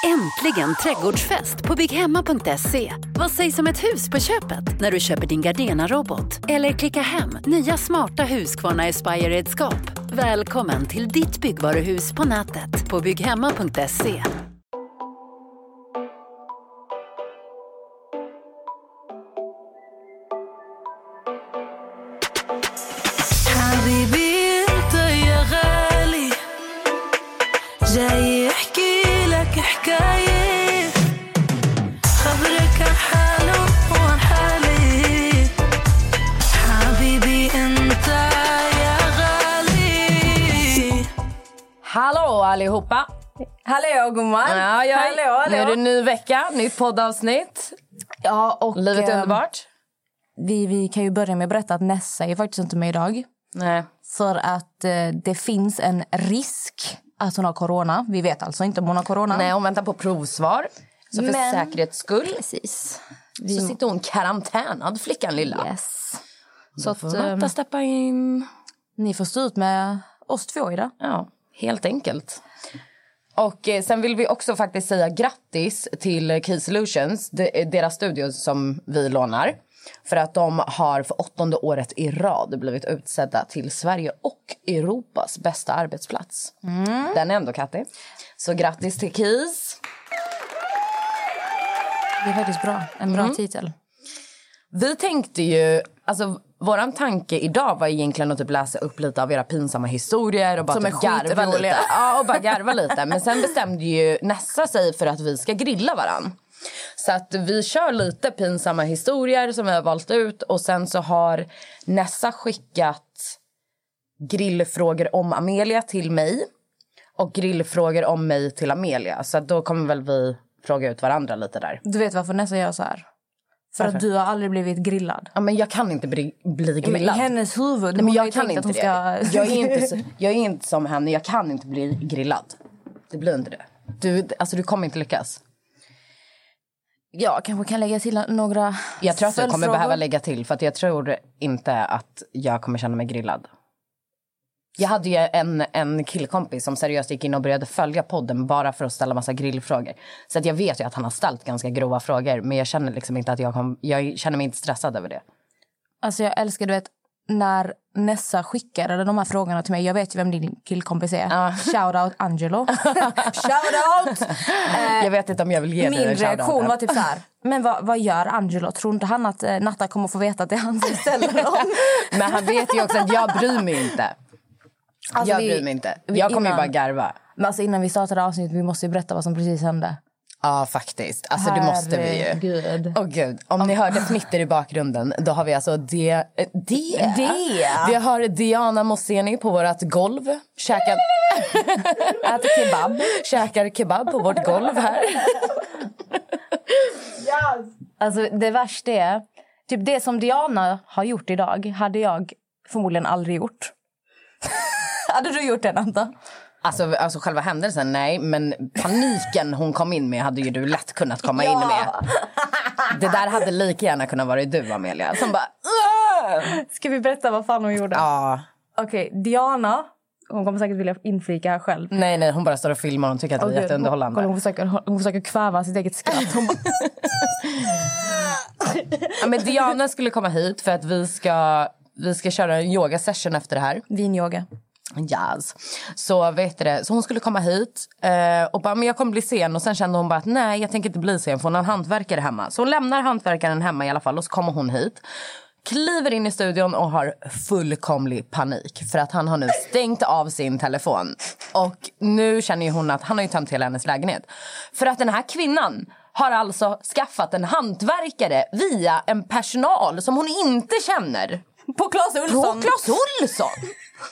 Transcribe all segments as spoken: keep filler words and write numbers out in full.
Äntligen trädgårdsfest på bygghemma punkt se. Vad sägs om ett hus på köpet när du köper din Gardena-robot? Eller klicka hem nya smarta Husqvarna Aspire-redskap. Välkommen till ditt byggvaruhus på nätet på bygghemma punkt se. جاي احكي لك حكاية خبرك عن حاله وعن حالي حبيبي انت يا غالي. Hallå allihopa. Hallå gumman. Ja, ja. Hallå, hallå. Nu är det en ny vecka, nytt poddavsnitt. Ja, och livet är eh, underbart. Vi, vi kan ju börja med att berätta att Nessa är faktiskt inte med idag. Nej. För att eh, det finns en risk att hon har corona. Vi vet alltså inte om hon har corona. Nej, hon väntar på provsvar. Så för Men- säkerhets skull Precis. så sitter hon karantänad, flickan lilla. Yes. Så Så att att, vänta, eh, steppa in. ni får stå ut med oss två idag. Ja, helt enkelt. Och eh, sen vill vi också faktiskt säga grattis till Key Solutions, de, deras studio som vi lånar. För att de har för åttonde året i rad blivit utsedda till Sverige och Europas bästa arbetsplats. Mm. Den är ändå kattig. Så grattis till Keys. Det är faktiskt bra. En bra Mm. titel. Vi tänkte ju, alltså våran tanke idag var egentligen att typ läsa upp lite av era pinsamma historier och bara Som är typ garva skitroliga. lite. Ja, och bara garva lite. Men sen bestämde ju Nessa sig för att vi ska grilla varann. Så att vi kör lite pinsamma historier som vi har valt ut. Och sen så har Nessa skickat grillfrågor om Amelia till mig. Och grillfrågor om mig till Amelia. Så att då kommer väl vi fråga ut varandra lite där. Du vet varför Nessa gör så här? För Varför? att du har aldrig blivit grillad. Ja, men jag kan inte bli, bli Men grillad. i hennes huvud. Nej, men hon har jag ju kan tänkt inte att hon det. ska... Jag är inte, så, jag är inte som henne. Jag kan inte bli grillad. Det blir inte det. Du, alltså, du kommer inte lyckas. Ja, kanske kan lägga till några Jag tror att du kommer följdfrågor. behöva lägga till. För att jag tror inte att jag kommer känna mig grillad. Jag hade ju en, en killkompis som seriöst gick in och började följa podden bara för att ställa massa grillfrågor. Så att jag vet ju att han har ställt ganska grova frågor. Men jag känner liksom inte att jag kom, jag känner mig inte stressad över det. Alltså jag älskar, du vet, när Nessa skickade de här frågorna till mig. Jag vet ju vem din killkompis är. Ja. Shout out Angelo. Shout out! Eh, Jag vet inte om jag vill ge dig min en shoutout. reaktion var typ så här. Men vad, vad gör Angelo? Tror inte han att eh, Natta kommer få veta att det är han som ställer dem? Men han vet ju också att jag bryr mig inte. Alltså, jag vi- bryr mig inte. vi- Jag kommer ju innan- bara garva. Men alltså innan vi startade avsnittet, vi måste ju berätta vad som precis hände. Ja, faktiskt. Alltså det måste vi ju. Herregud. Åh gud, om ni hörde fnitter i bakgrunden, då har vi alltså det, eh, det. Det. Vi har Diana Mosseni på vårt golv. Käkar, Äter kebab. käkar kebab på vårt golv här. Alltså det värsta är, typ det som Diana har gjort idag hade jag förmodligen aldrig gjort. Hade du gjort det, Nanta? Alltså, alltså själva händelsen, nej. Men paniken hon kom in med hade ju du lätt kunnat komma in med. Det där hade lika gärna kunnat vara du, Amelia. Som bara... Åh! Ska vi berätta vad fan hon gjorde? Ja. Okej, Diana, hon kommer säkert vilja inflika här själv. Nej, nej, hon bara står och filmar. Hon tycker att det är Okej, jätteunderhållande. Hon, hon, försöker, hon försöker kväva sitt eget skratt. Hon bara... Ja, men Diana skulle komma hit för att vi ska, vi ska köra en yoga session efter det här. Vinyoga. Yes. Så vet du det, så hon skulle komma hit eh, och bara, men jag kommer bli sen. Och sen kände hon bara att nej, jag tänker inte bli sen för hon har en hantverkare hemma. Så hon lämnar hantverkaren hemma i alla fall och så kommer hon hit. Kliver in i studion och har fullkomlig panik. För att han har nu stängt av sin telefon. Och nu känner ju hon att han har ju tömt hela hennes lägenhet. För att den här kvinnan har alltså skaffat en hantverkare via en personal som hon inte känner. På Clas Ohlson. På Clas Ohlson.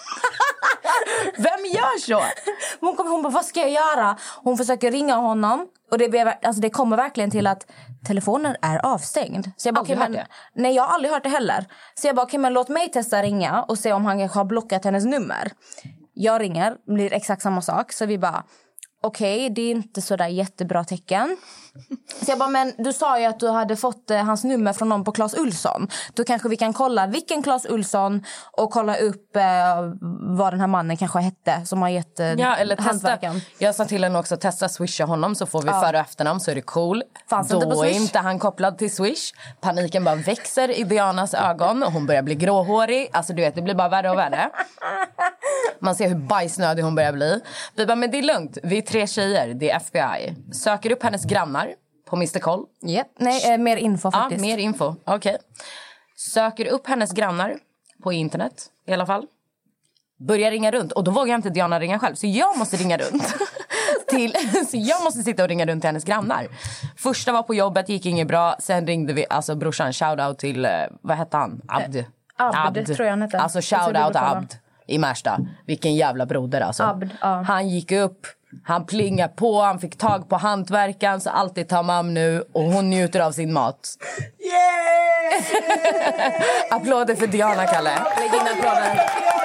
Vem gör så? Hon kommer, hon bara, vad ska jag göra? Hon försöker ringa honom. Och det, blev, alltså det kommer verkligen till att telefonen är avstängd. Så jag bara, Aldrig okay, hört men, det. nej, jag har aldrig hört det heller. Så jag bara, okej, okay, men låt mig testa ringa och se om han kanske har blockat hennes nummer. Jag ringer, blir exakt samma sak. Så vi bara, okej, okay, det är inte så där jättebra tecken. Så jag bara, men du sa ju att du hade fått eh, hans nummer från någon på Clas Ohlson. Då kanske vi kan kolla vilken Clas Ohlson och kolla upp eh, vad den här mannen kanske hette som har gett eh, ja, eller testa. Jag sa till henne också, testa swisha honom så får vi ja. för- och efternamn så är det cool. Fanns Då inte på är inte han kopplad till Swish. Paniken bara växer i Dianas ögon och hon börjar bli gråhårig. Alltså du vet, det blir bara värre och värre. Man ser hur bajsnödig hon börjar bli. Vi bara, men det är lugnt. Vi är tre tjejer, det är F B I. Söker upp hennes grannar på mister Koll. Yep. Nej, eh, mer info faktiskt. Ja, mer info. Okej. Okay. Söker upp hennes grannar på internet i alla fall. Börjar ringa runt. Och då vågar inte Diana ringa själv. Så jag måste ringa runt. till, så jag måste sitta och ringa runt till hennes grannar. Första var på jobbet, gick inget bra. Sen ringde vi, alltså brorsan, shoutout till, vad hette han? Abd. Eh, Abd, Abd tror jag han hette. Alltså shoutout Abd i Märsta. Vilken jävla broder alltså. Abd, ja. Han gick upp. Han plingar på, han fick tag på hantverkaren. Så alltid tar mam nu. Och hon njuter av sin mat. Yeah! Applåder för Diana, Kalle. Lägg in applåder.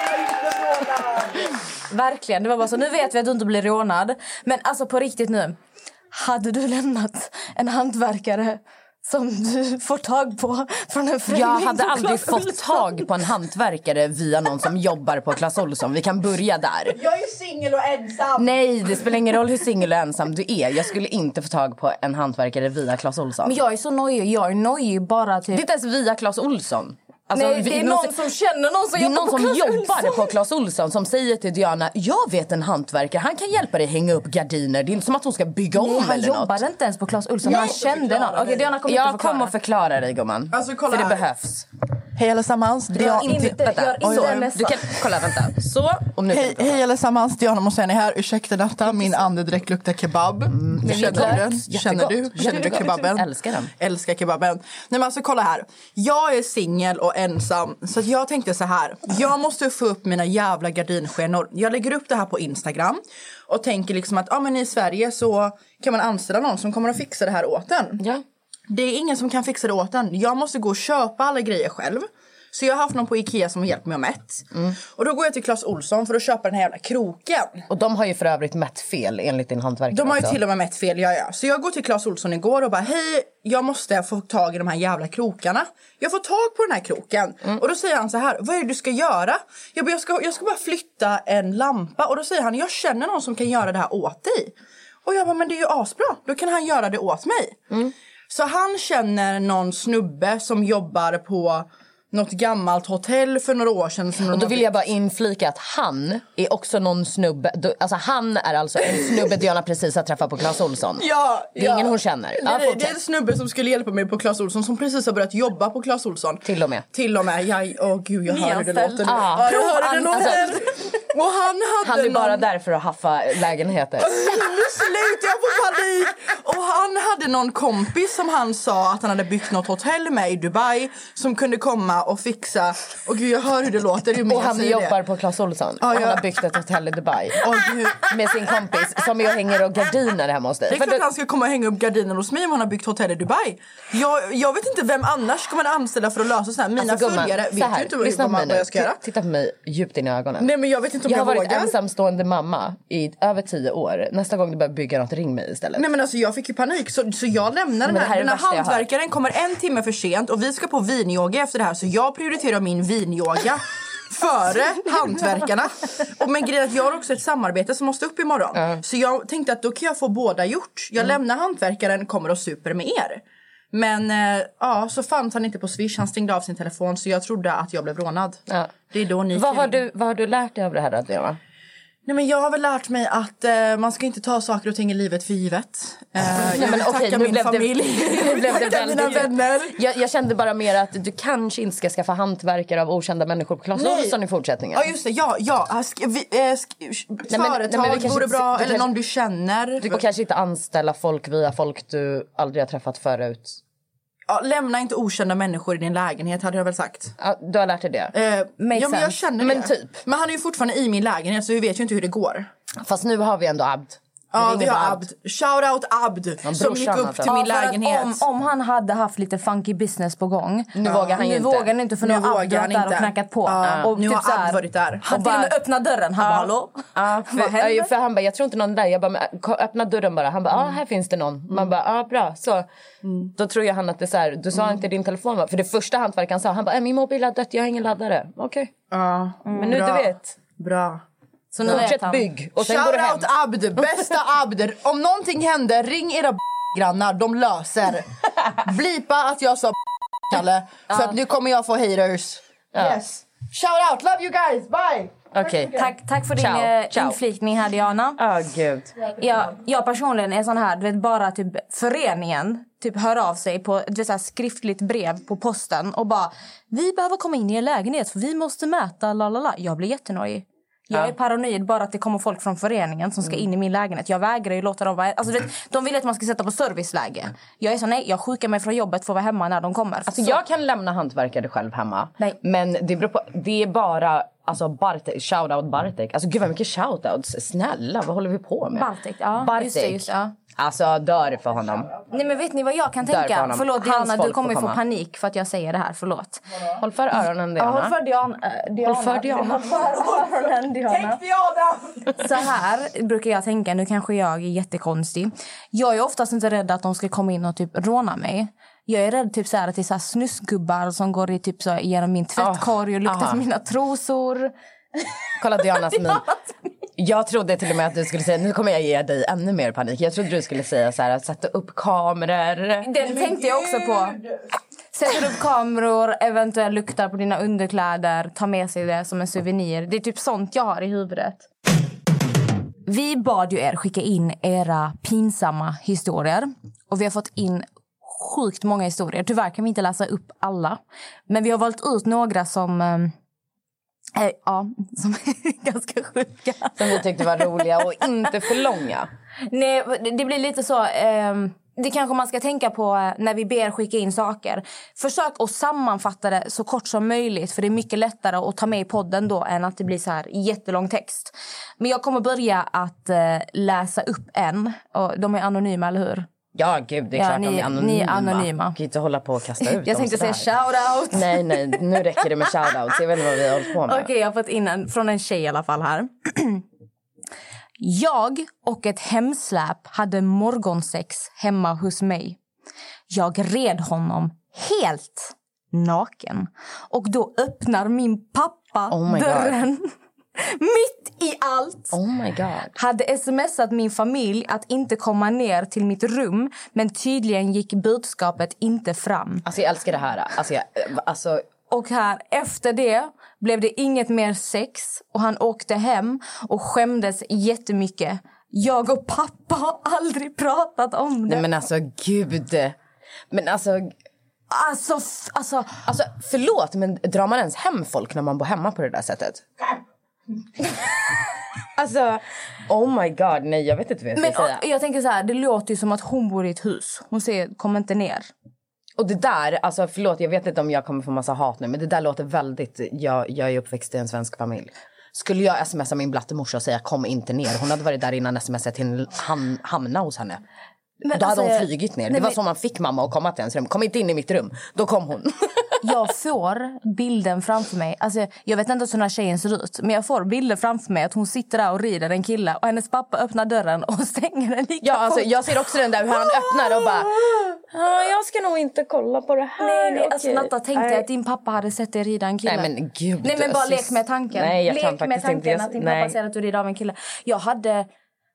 Verkligen, det var bara så, nu vet vi att du inte blir rånad. Men alltså på riktigt nu, hade du lämnat en hantverkare som du får tag på från en främling? Jag hade aldrig fått tag på en hantverkare via någon som jobbar på Clas Ohlson. Vi kan börja där. Jag är singel och ensam. Nej, det spelar ingen roll hur singel och ensam du är. Jag skulle inte få tag på en hantverkare via Clas Ohlson. Men jag är så nojig, jag är nojig bara till... Det är inte ens via Clas Ohlson. Alltså, nej, det är någon som känner någon som det är jobbar någon på som Clas jobbar Ohlson. på Clas Ohlson som säger till Diana, jag vet en hantverkare, han kan hjälpa dig hänga upp gardiner. Det är inte som att hon ska bygga om nej, han eller något. Han jobbade inte ens på Clas Ohlson, Jag han kände någon. Okej, Diana kommer jag inte förklara. kommer förklara dig, gumman. Alltså, kolla för det här. behövs. Hej allesammans. Gör inte, vänta. gör inte Så, nästa. du kan, kolla, vänta. Så, och nu Hej, hej allesammans, Diana Moseni här. Ursäkta detta, min andedräkt luktar kebab. Mm, Känner du den? Känner du? Känner du kebaben? Älskar den. Älskar kebaben. Nej men alltså kolla här. Jag är singel och ensam. Så att jag tänkte så här. Jag måste få upp mina jävla gardinskenor. Jag lägger upp det här på Instagram. Och tänker liksom att ah, men i Sverige så kan man anställa någon som kommer att fixa det här åt en. Ja. Det är ingen som kan fixa det åt en. Jag måste gå och köpa alla grejer själv. Så jag har haft någon på Ikea som har hjälpt mig att mätt. Mm. Och då går jag till Clas Ohlson för att köpa den här jävla kroken. Och de har ju för övrigt mätt fel enligt din hantverkare. De har ju också. till och med mätt fel, ja, ja. Så jag går till Clas Ohlson igår och bara, hej, jag måste få tag i de här jävla krokarna. Jag får tag på den här kroken. Mm. Och då säger han så här, vad är det du ska göra? Jag bara, jag ska, jag ska bara flytta en lampa. Och då säger han, jag känner någon som kan göra det här åt dig. Och jag bara, men det är ju asbra. Då kan han göra det åt mig. Mm. Så han känner någon snubbe som jobbar på något gammalt hotell för några år sedan. Som och då vill jag bara inflika att han är också någon snubbe. Alltså han är alltså en snubbe Diana precis har träffat på Clas Ohlson. Ja, det är ja. ingen hon känner. Nej, ja, nej, det är en snubbe som skulle hjälpa mig på Clas Ohlson som precis har börjat jobba på Clas Ohlson. Till och med. Till och med. Jag, åh gud, jag hör hur det låter. Ah. Ja, jag hör hur det Alltså, låter. Och han hade han är någon... bara där för att haffa lägenheter. Nu slutar jag få panik. Och han hade någon kompis som han sa att han hade byggt något hotell med i Dubai som kunde komma och fixa. Och gud, jag hör hur det låter. Och han jobbar det. på Clas Ohlson. Ja, och ja. han har byggt ett hotell i Dubai. Åh, gud. Med sin kompis som jag hänger och gardiner hemma hos dig. Det är för klart du... han ska komma och hänga upp gardiner hos mig om han har byggt hotell i Dubai. Jag, jag vet inte vem annars ska man anställa för att lösa sådär. Mina alltså, gumman, följare vet här, ju inte vad, vad, vad jag ska göra. Titta på mig djupt in i ögonen. Nej, men jag vet inte om jag jag, har varit vågar. ensamstående mamma i över tio år. Nästa gång du börjar bygga något, ring mig istället. Nej men alltså jag fick ju panik. Så, så jag lämnar den det här. här är Den här det värsta jag hantverkaren kommer en timme för sent. Och vi ska på vinyoga efter det här. Så jag prioriterar min vinyoga före hantverkarna. Och men grejen är att jag har också ett samarbete som måste upp imorgon. Mm. Så jag tänkte att då kan jag få båda gjort. Jag mm. lämnar hantverkaren, kommer och super med er. Men äh, ja, så fanns han inte på Swish. Han stängde av sin telefon. Så jag trodde att jag blev rånad. Ja. Det är då ni vad har, du, vad har du lärt dig av det här, Adriana? Nej, men jag har väl lärt mig att eh, man ska inte ta saker och ting i livet för givet. Eh, jag Nej, men, vill okej, tacka nu min blev familj. Det, nu blev det tacka mina väldigt, vänner. Jag, jag kände bara mer att du kanske inte ska skaffa hantverkare av okända människor på Clas Ohlson i fortsättningen. Ja just det, ja, ja. Sk- vi, äh, sk- nej, men, företag nej, men vore bra, du eller kanske, någon du känner. Du får kanske inte anställa folk via folk du aldrig har träffat förut. Ja, lämna inte okända människor i din lägenhet, hade jag väl sagt. Ja, du har lärt dig det. Eh, ja, men jag känner men det. Typ. Men han är ju fortfarande i min lägenhet så vi vet ju inte hur det går. Fast nu har vi ändå Abd. Ja, vi har Abd. Shout out Abd Ja, som gick upp till Ja, min för att lägenhet. Om, om han hade haft lite funky business på gång. Nu vågar han ju Nu inte. vågar han inte för nu Nu har Abd vågar han varit där inte. och knackat på. Ja, Och nu typ har så här, Abd varit där. Han Och till och med bara- öppnade dörren. Han bara, hallå? Ja, för, Vad händer? ja, för han bara, jag tror inte någon där. Jag bara, men, ko- öppna dörren bara. Han bara, ja ah, här finns det någon. Man bara, ja ah, bra. Så mm. då tror jag han att det är så här, du sa Mm. inte din telefon va? För det första hantverkaren sa, han bara, min mobil har dött, jag har ingen laddare. Okej. Okay. Ja, Men nu bra. du vet. Bra. Så nu vet Fortsätt han. bygg. Och sen går du hem. Shout out Abd, bästa Abd. Om någonting händer, ring era b- grannar, de löser. Blipa att jag sa b- Kalle, för att nu kommer jag få haters. Yes. Shout out, love you guys, bye! Okej. Okay. Tack, tack för Ciao, din eh, ciao. inflikning här, Diana. Ja, oh, gud. Jag, jag personligen är sån här, du vet, bara typ föreningen typ hör av sig på du vet, så här, skriftligt brev på posten och bara, vi behöver komma in i er lägenhet för vi måste mäta, lalala. Jag blir jättenöjd. Jag Ja. är paranoid bara att det kommer folk från föreningen som ska in i min lägenhet. Jag vägrar ju låta dem vara... Alltså, du vet, de vill att man ska sätta på serviceläge. Jag är så, nej, jag sjukar mig från jobbet för att vara hemma när de kommer. Alltså så. jag kan lämna hantverkare själv hemma. Nej. Men det beror på, det är bara alltså Bartek, shoutout Bartek. Alltså gud vad mycket shoutouts. Snälla, vad håller vi på med? Bartek, ja. Bartek. Just det, just det, ja. Alltså dör för honom. Nej, men vet ni vad jag kan Där på tänka? honom. Förlåt Hans Diana, du folk kommer får ju få komma. panik för att jag säger det här, förlåt. Håll för öronen Ja, Diana. håll för Diana. äh, Diana. Håll för Diana. Håll för öronen Diana. Så här brukar jag tänka, nu kanske jag är jättekonstig. Jag är oftast inte rädd att de ska komma in och typ råna mig. Jag är rädd typ så här att det är så här snusgubbar som går i typ så här genom min tvättkorg och luktar aha. på mina trosor. Kolla Dianas min. Jag trodde till och med att du skulle säga, nu kommer jag ge dig ännu mer panik. Jag trodde du skulle säga så här, att sätta upp kameror. Den tänkte jag också på. Sätter upp kameror, eventuellt luktar på dina underkläder, ta med sig det som en souvenir. Det är typ sånt jag har i huvudet. Vi bad ju er skicka in era pinsamma historier. Och vi har fått in sjukt många historier. Tyvärr kan vi inte läsa upp alla. Men vi har valt ut några som... Äh, ja, som är ganska sjuka. Som vi tyckte var roliga och inte för långa. Nej, det blir lite så... Eh, det kanske man ska tänka på när vi ber skicka in saker. Försök att sammanfatta det så kort som möjligt. För det är mycket lättare att ta med i podden då än att det blir så här jättelång text. Men jag kommer börja att eh, läsa upp en. Och de är anonyma, eller hur? Ja, gud, det är Ja, klart ni- de är anonyma. ni är anonyma. Kan inte hålla på och kasta ut Jag dem tänkte säga sådär. shout-out. Nej, nej, nu räcker det med shoutouts. Jag vet inte vad vi har hållit på med. Okej, jag har fått in en från en tjej i alla fall här. Jag och ett hemsläp hade morgonsex hemma hos mig. Jag red honom helt naken. Och då öppnar min pappa Oh my God. dörren. Mitt i allt. Oh my god. Hade smsat min familj att inte komma ner till mitt rum. Men tydligen gick budskapet inte fram. Alltså jag älskar det här. Alltså, jag, alltså Och här, efter det blev det inget mer sex. Och han åkte hem och skämdes jättemycket. Jag och pappa har aldrig pratat om det. nej men alltså gud. Men alltså, Alltså, f- alltså... alltså förlåt, men drar man ens hem folk när man bor hemma på det där sättet? Alltså, oh my god, nej jag vet inte vad jag ska Men säga. och, jag tänker så här, det låter ju som att hon bor i ett hus. Hon säger, kom inte ner. Och det där, alltså förlåt, jag vet inte om jag kommer få massa hat nu, men det där låter väldigt, jag, jag är uppväxt i en svensk familj. Skulle jag smsa min blattemorsa och säga kom inte ner, hon hade varit där innan smsat till ham, hamna hos henne. Men Då hade alltså, hon flygit ner. nej, Det var men- så man fick mamma att komma till ens rum. Kom inte in i mitt rum. Då kom hon. Jag får bilden framför mig. Alltså, jag vet inte hur den här tjejen ser ut. Men jag får bilden framför mig att hon sitter där och rider en kille. Och hennes pappa öppnar dörren och stänger den lika Ja, alltså, fort. jag ser också den där hur han öppnar och bara ah, jag ska nog inte kolla på det här. Nej, nej, alltså Okej. Natta tänkte Nej. att din pappa hade sett dig rida en kille. Nej, men gud. Nej, men bara Alltså, lek med tanken. nej, jag lek kan med faktiskt tanken inte. Jag- att din nej. pappa säger att du rider av en kille. Jag hade...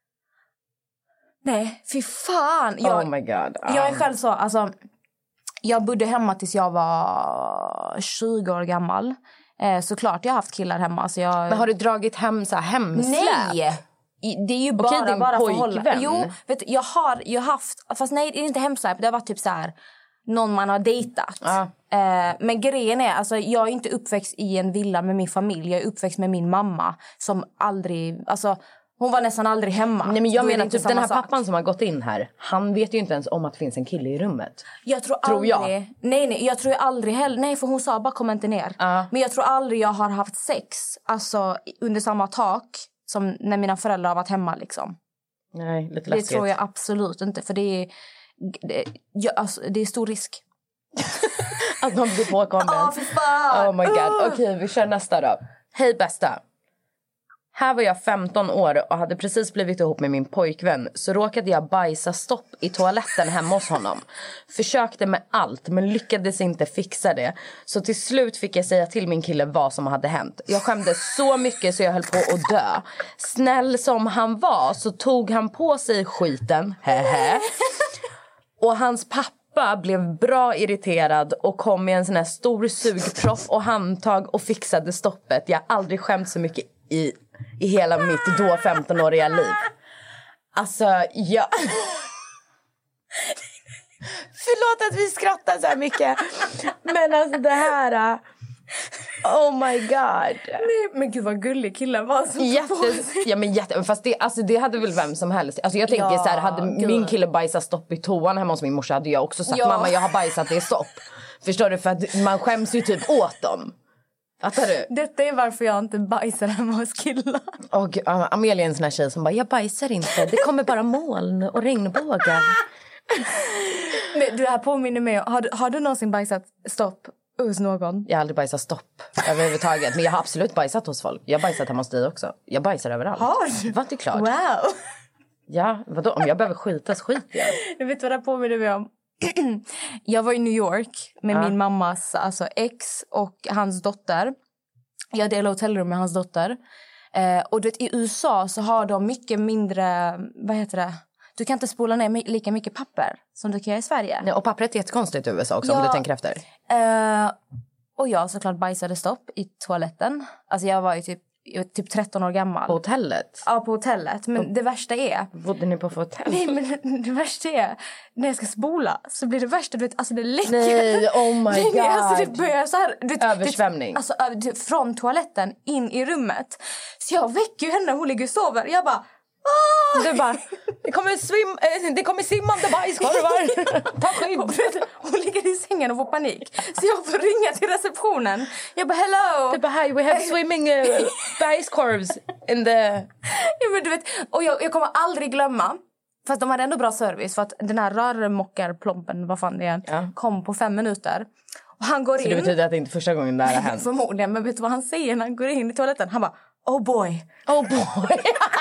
Nej, fy fan. Jag, Oh my god. Ah. jag är själv så, alltså... Jag bodde hemma tills jag var tjugo år gammal. Eh, såklart jag har haft killar hemma. Så jag... Men har du dragit hem så här hemsläp? Nej! I- Det är ju Okej, bara, din bara pojkvän. förhållanden. Jo, vet du, jag har ju haft... Fast nej, det är inte hemsläp. Det har varit typ så här... Någon man har dejtat. Ja. Eh, men grejen är, alltså, jag är inte uppväxt i en villa med min familj. Jag är uppväxt med min mamma. Som aldrig... Alltså, hon var nästan aldrig hemma. Nej, men jag Då är det menar inte typ den samma här sak. pappan som har gått in här. Han vet ju inte ens om att det finns en kille i rummet. Jag tror, Tror aldrig... jag. Nej, nej, jag tror aldrig heller... Nej, för hon sa bara kom inte ner. Ja. Men jag tror aldrig jag har haft sex. Alltså under samma tak. Som när mina föräldrar har varit hemma liksom. Nej, lite Det läskigt. tror jag absolut inte. För det är, det, ja, alltså, det är stor risk. Att man blir påkommen. Åh, för fan! Oh my god. Uh. Okej, okay, vi kör nästa då. Hej bästa. Här var jag femton år och hade precis blivit ihop med min pojkvän. Så råkade jag bajsa stopp i toaletten hemma hos honom. Försökte med allt men lyckades inte fixa det. Så till slut fick jag säga till min kille vad som hade hänt. Jag skämdes så mycket så jag höll på att dö. Snäll som han var så tog han på sig skiten. Hehe. Och hans pappa blev bra irriterad och kom med en sån här stor sugpropp och handtag och fixade stoppet. Jag har aldrig skämt så mycket i, i hela mitt då femtonåriga liv. Alltså, jag... Förlåt att vi skrattar så här mycket. Men alltså det här... Oh my god. Nej, men gud vad gullig killen var som Jätte, ja, men jätte, fast det, alltså, det hade väl vem som helst. Alltså, jag tänker Ja, så här, hade gud. min kille bajsat stopp i toan hemma hos min morsa hade jag också sagt Ja. mamma jag har bajsat, det är stopp. Förstår du? För att man skäms ju typ åt dem. Fattar du? Detta är varför jag inte bajsar hemma hos killar. Och uh, Amelia är en sån här tjej som bara, jag bajsar inte. Det kommer bara moln och regnbågar. Men du, här påminner mig. Har du, har du någonsin bajsat stopp hos någon? Jag har aldrig bajsat stopp överhuvudtaget. Men jag har absolut bajsat hos folk. Jag har bajsat hemma hos dig också. Jag bajsar överallt. Har du? Var det klart? Wow. Ja, vadå? Om jag behöver skita så skiter jag. Du vet vad det här påminner mig om? Jag var i New York med Ja. min mammas alltså, ex och hans dotter. Jag delade hotellrum med hans dotter. Eh, och du vet, i U S A så har de mycket mindre, vad heter det? Du kan inte spola ner mi- lika mycket papper som du kan göra i Sverige. Nej, och pappret är jättekonstigt i U S A också, om Ja. du tänker efter. Eh, och jag såklart bajsade stopp i toaletten. Alltså jag var ju typ, jag var typ tretton år gammal. På hotellet? Ja, på hotellet. Men det värsta är... Bodde ni på för hotell? Nej, men det värsta är... När jag ska spola så blir det värsta, du vet, alltså det läcker. Nej, oh my Nej, men alltså det god. börjar så här... Du vet, Översvämning. Det, alltså ö- det, från toaletten in i rummet. Så jag väcker ju henne, hon ligger och sover. Jag bara... Ah! Du bara, det kommer, swim, äh, det kommer simmande bajskorvar. Ta skydd. Och vet du, hon ligger i sängen och får panik. Så jag får ringa till receptionen. Jag bara, hello! Du bara, hi, we have swimming uh, bajskorvs in the... Ja, men du vet, och jag, jag kommer aldrig glömma. Fast de hade ändå bra service. För att den här rörmockarplompen, vad fan det är, Ja. kom på fem minuter. Och han går Så in. det betyder att det inte är första gången det här har hänt? Förmodligen, men vet du vad han säger när han går in i toaletten? Han bara, oh boy. Oh boy.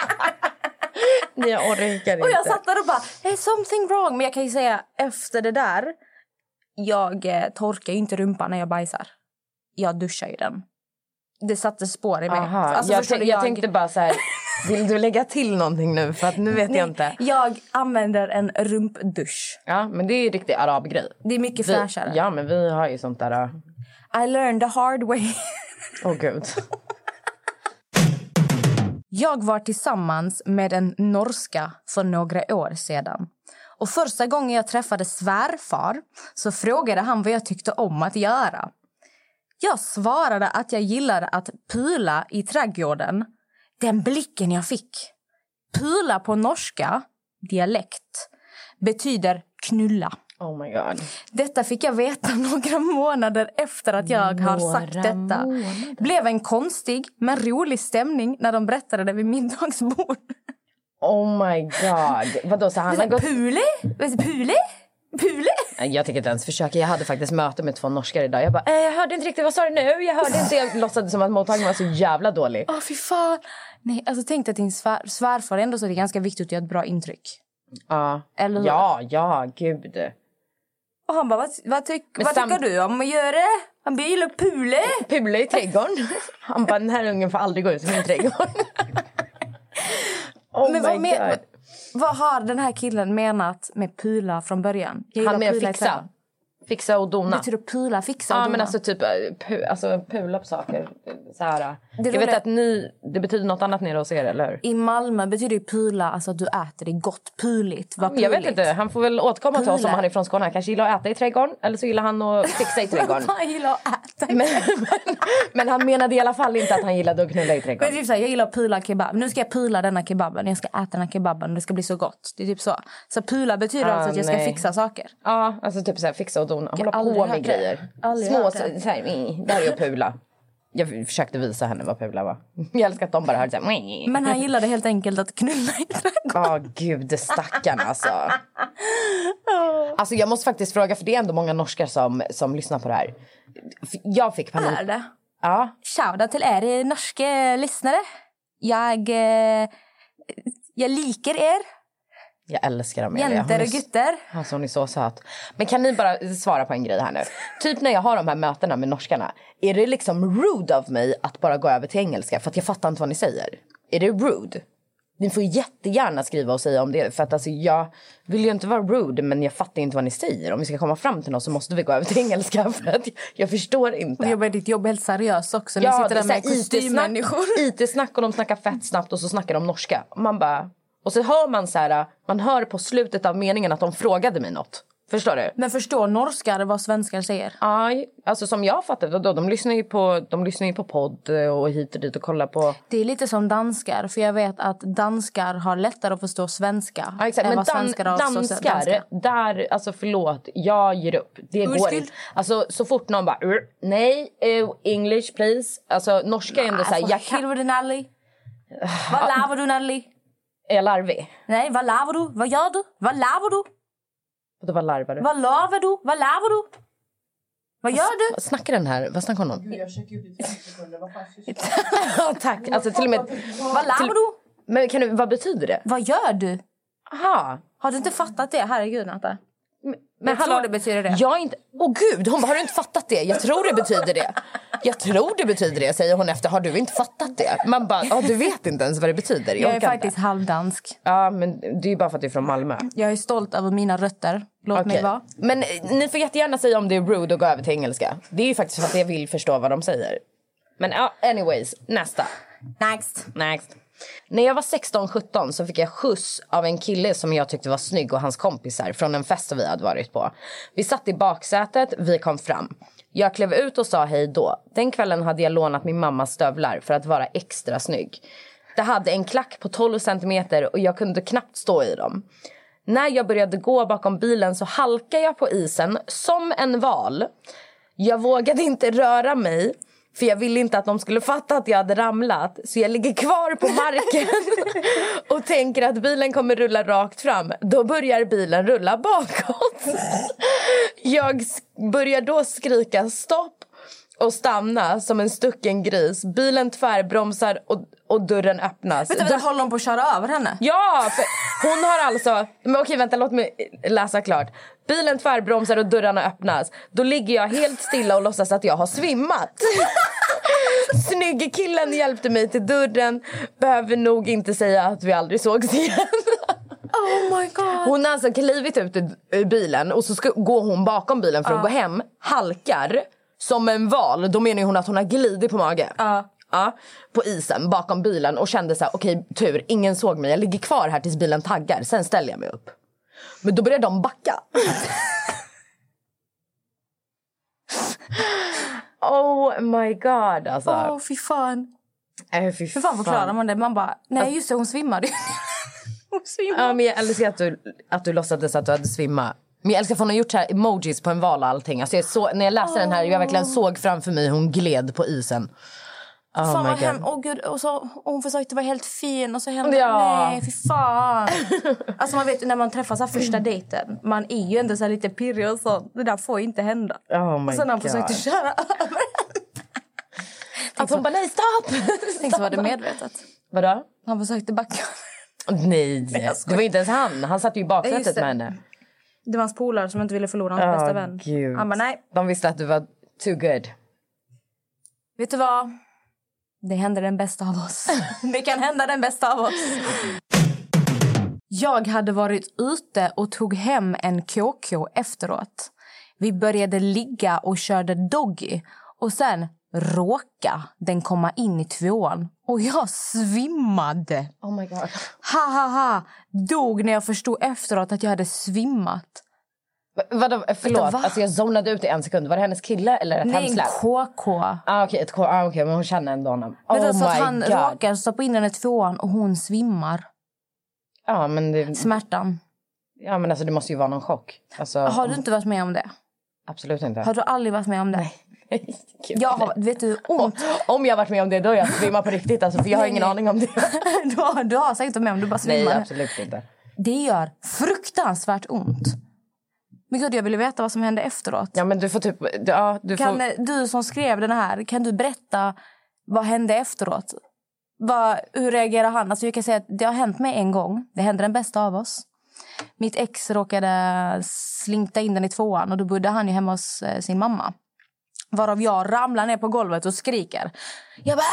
Nej, jag orkar inte. Och jag satt där och bara, there's something wrong. Men jag kan ju säga, efter det där, jag eh, torkar ju inte rumpan när jag bajsar. Jag duschar ju den. Det satte spår i mig. Aha, Alltså, jag, förstår t- du, jag tänkte bara så här, vill du lägga till någonting nu? För att nu vet Nej, jag inte. Jag använder en rumpdusch. Ja, men det är ju riktigt arabgrej. Det är mycket Vi, fräschare. ja, men vi har ju sånt där. Åh, I learned the hard way. oh, gud. Jag var tillsammans med en norska för några år sedan. Och första gången jag träffade svärfar så frågade han vad jag tyckte om att göra. Jag svarade att jag gillade att pula i trädgården. Den blicken jag fick. Pula på norska, dialekt, betyder knulla. Oh my god. Detta fick jag veta några månader efter att jag har sagt Några detta. månader. Blev en konstig men rolig stämning när de berättade det vid middagsbord. Oh my god. Vadå, så han har gått... Pule? Pule? Pule? Nej, jag tänker inte ens försöka. Jag hade faktiskt möte med två norskar idag. Jag bara, äh, jag hörde inte riktigt, vad sa du nu? Jag hörde inte, jag låtsades som att mottagningen var så jävla dålig. Åh, fy fan. Nej, alltså tänk dig att din svär, svärfar ändå så är det ganska viktigt att göra ett bra intryck. Ja, Eller hur? ja, ja, gud. Och han bara, vad, vad, tyck, Men vad sam- tycker du om att göra det? Han bara, gillar pule. Pula i trädgården. Han bara, den här ungen får aldrig gå ut i min trädgård. Oh Men my vad, men, god. vad har den här killen menat med pula från början? Jag Han gillar med pula i fixa. trädgården. Fixa och dona. Betyder pula, fixa och Ja, dona? men alltså typ pu, alltså, pula på saker. Så här. Jag roliga- vet att ni, det betyder något annat nere hos er, eller hur? I Malmö betyder ju pula alltså att du äter det gott, puligt. Vad Jag vet puligt. inte, han får väl återkomma till oss om Pula. han är från Skåne. Han kanske gillar att äta i trädgården, eller så gillar han att fixa i trädgården. Han gillar att äta. men, men, men han menade i alla fall inte att han gillade att knulla i Men trädgården. typ så här, jag gillar att pula kebab. Nu ska jag pula denna kebaben. Jag ska äta den här kebaben. Det ska bli så gott. Det är typ så. Så pula betyder Ah, alltså att jag ska nej. fixa saker. Ja, alltså typ så här, fixa och dona. Jag Hålla har aldrig på hört med det. grejer. Aldrig Små, hört så, det. så här, mm, där är jag pula. Jag försökte visa henne vad Pula var. Jag älskar att de bara hörde såhär. Men han gillade helt enkelt att knulla i trädgården. Åh oh, gud, stackarn alltså. Alltså jag måste faktiskt fråga, för det är ändå många norskar som, som lyssnar på det här. Jag fick panik. Är det? Ja. Shoutout till er norska lyssnare. Jag, eh, jag liker er. Jag älskar Amelia. Jenter och gutter. Alltså hon är så söt. Men kan ni bara svara på en grej här nu? Typ när jag har de här mötena med norskarna. Är det liksom rude av mig att bara gå över till engelska? För att jag fattar inte vad ni säger. Är det rude? Ni får jättegärna skriva och säga om det. För att alltså jag vill ju inte vara rude, men jag fattar inte vad ni säger. Om vi ska komma fram till något så måste vi gå över till engelska. För att jag förstår inte. Och jobbar ditt jobb helt seriöst också. Ni Ja, sitter där med kostymmänniskor. I T-snack och de snackar fett snabbt och så snackar de norska. Och man bara... Och så hör man så här, man hör på slutet av meningen att de frågade mig något. Förstår du? Men förstår norskar vad svenskar säger? Aj, alltså som jag fattar då, de lyssnar ju på de lyssnar ju på podd och hit och dit och kollar på. Det är lite som danskar, för jag vet att danskar har lättare att förstå svenska. Ja, exakt. Än Men vad dan- svenskar har danskar, danska. där, alltså förlåt, jag ger upp. Det går Urskild. inte. Alltså så fort någon bara, "Ur, nej, uh, English please." Alltså norska är ändå så här, jag kan... Helvete Nelly. Vad lavar du Nelly? Är jag larvig? Nej, vad lavar du? Vad gör du? Vad lavar du? Vad var larvar du? Vad lavar du? Vad lavar du? Vad gör du? Vad snackar den här? Vad snackar hon om? Jag checkar ut i femtio sekunder. Vad fan sysslar Ja, tack. Alltså till och med... Vad lavar du? Men kan du, vad betyder det? Vad gör du? Aha. Har du inte fattat det? Herregud, Natta. Men Jag tror det betyder det. Jag är inte... Åh gud, hon bara, har du inte fattat det? Jag tror det betyder det. Jag tror det betyder det, säger hon efter. Har du inte fattat det? Man bara, ja, du vet inte ens vad det betyder. Jag, Jag är orkar faktiskt inte. halvdansk. Ja, men det är ju bara för att du är från Malmö. Jag är stolt över mina rötter. Låt mig Okej. vara. Men eh, ni får jättegärna säga om det är rude att gå över till engelska. Det är ju faktiskt för att jag vill förstå vad de säger. Men ja, anyways, nästa. Next. Next. När jag var sexton sjutton så fick jag skjuts av en kille som jag tyckte var snygg och hans kompisar från en fest vi hade varit på. Vi satt i baksätet, vi kom fram. Jag klev ut och sa hej då. Den kvällen hade jag lånat min mammas stövlar för att vara extra snygg. Det hade en klack på tolv centimeter och jag kunde knappt stå i dem. När jag började gå bakom bilen så halkade jag på isen som en val. Jag vågade inte röra mig. För jag ville inte att de skulle fatta att jag hade ramlat. Så jag ligger kvar på marken och tänker att bilen kommer rulla rakt fram. Då börjar bilen rulla bakåt. Jag börjar då skrika stopp och stanna som en stucken gris. Bilen tvärbromsar och, och dörren öppnas. Vet du, Dörr... håller de på att köra över henne? Ja, för hon har alltså... Men okej, vänta, låt mig läsa klart. Bilen tvärbromsar och dörrarna öppnas. Då ligger jag helt stilla och låtsas att jag har svimmat. Snygge killen hjälpte mig till dörren. Behöver nog inte säga att vi aldrig sågs igen. Oh my god. Hon har alltså klivit ut ur bilen och så ska, går hon bakom bilen för att uh. gå hem. Halkar som en val. Då menar hon att hon har glidit på mage. Uh. Ja, på isen bakom bilen och kände så här: okej, okay, tur, ingen såg mig. Jag ligger kvar här tills bilen taggar, sen ställer jag mig upp. Men då började de backa. Oh my god, alltså. Åh, oh, fy fan. Äh, fy Hur fan förklarar man det? Man bara, nej just det, hon svimmade. Hon svimmade. Ja, men jag älskar att du, att du låtsades att du hade svimmat. Men jag älskar att hon har gjort så här emojis på en val och allting. Alltså jag så, när jag läste oh. den här, jag verkligen såg framför mig hon gled på isen. Oh fan my vad God. hem, oh gud, och så och hon försökte vara helt fin och så hände ja. nej, fy fan. Alltså man vet när man träffas här första dejten, man är ju ändå så här lite pirrig och så, det där får inte hända. Oh my och sen han God. försökte köra över. Att hon bara, nej, stopp! Tänk så var det medvetet. Vadå? Han försökte backa. Nej, det var inte ens han. Han satt ju i baksätet med henne. Det var hans polare som inte ville förlora hans oh, bästa vän. Gud. Han bara, nej. De visste att du var too good. Vet du vad? Det händer den bästa av oss. Det kan hända den bästa av oss. Jag hade varit ute och tog hem en K K efteråt. Vi började ligga och körde doggy. Och sen råka den komma in i tvåan. Och jag svimmade. Oh my god. Ha ha ha. Dog när jag förstod efteråt att jag hade svimmat. Va, vadå, förlåt, Va? alltså jag zonade ut i en sekund. Var det hennes kille eller ett Nej, hemsläpp? en K K. Ah, okej, okay, ah, okay, men hon känner ändå honom. Oh Oh så att my han god. råkar stoppa in den i tvåan och hon svimmar. Ja, men det... Smärtan. Ja, men alltså det måste ju vara någon chock. Alltså, Har du inte varit med om det? Absolut inte. Har du aldrig varit med om det? Nej. Jag har, vet du, ont. Om jag har varit med om det, då är jag svimmar på riktigt. Alltså, för jag har Nej, ingen nej. aning om det. du, har, du har säkert med om du bara svimmar. Nej, absolut inte. Det gör fruktansvärt ont. Men gud, jag ville veta vad som hände efteråt. Ja, men du får typ... Ja, du, Kan får... du som skrev den här, kan du berätta vad hände efteråt? Vad, hur reagerar han? Alltså jag kan säga att det har hänt mig en gång. Det hände den bästa av oss. Mitt ex råkade slinta in den i tvåan. Och då bodde han ju hemma hos eh, sin mamma. Varav jag ramlar ner på golvet och skriker. Jag bara...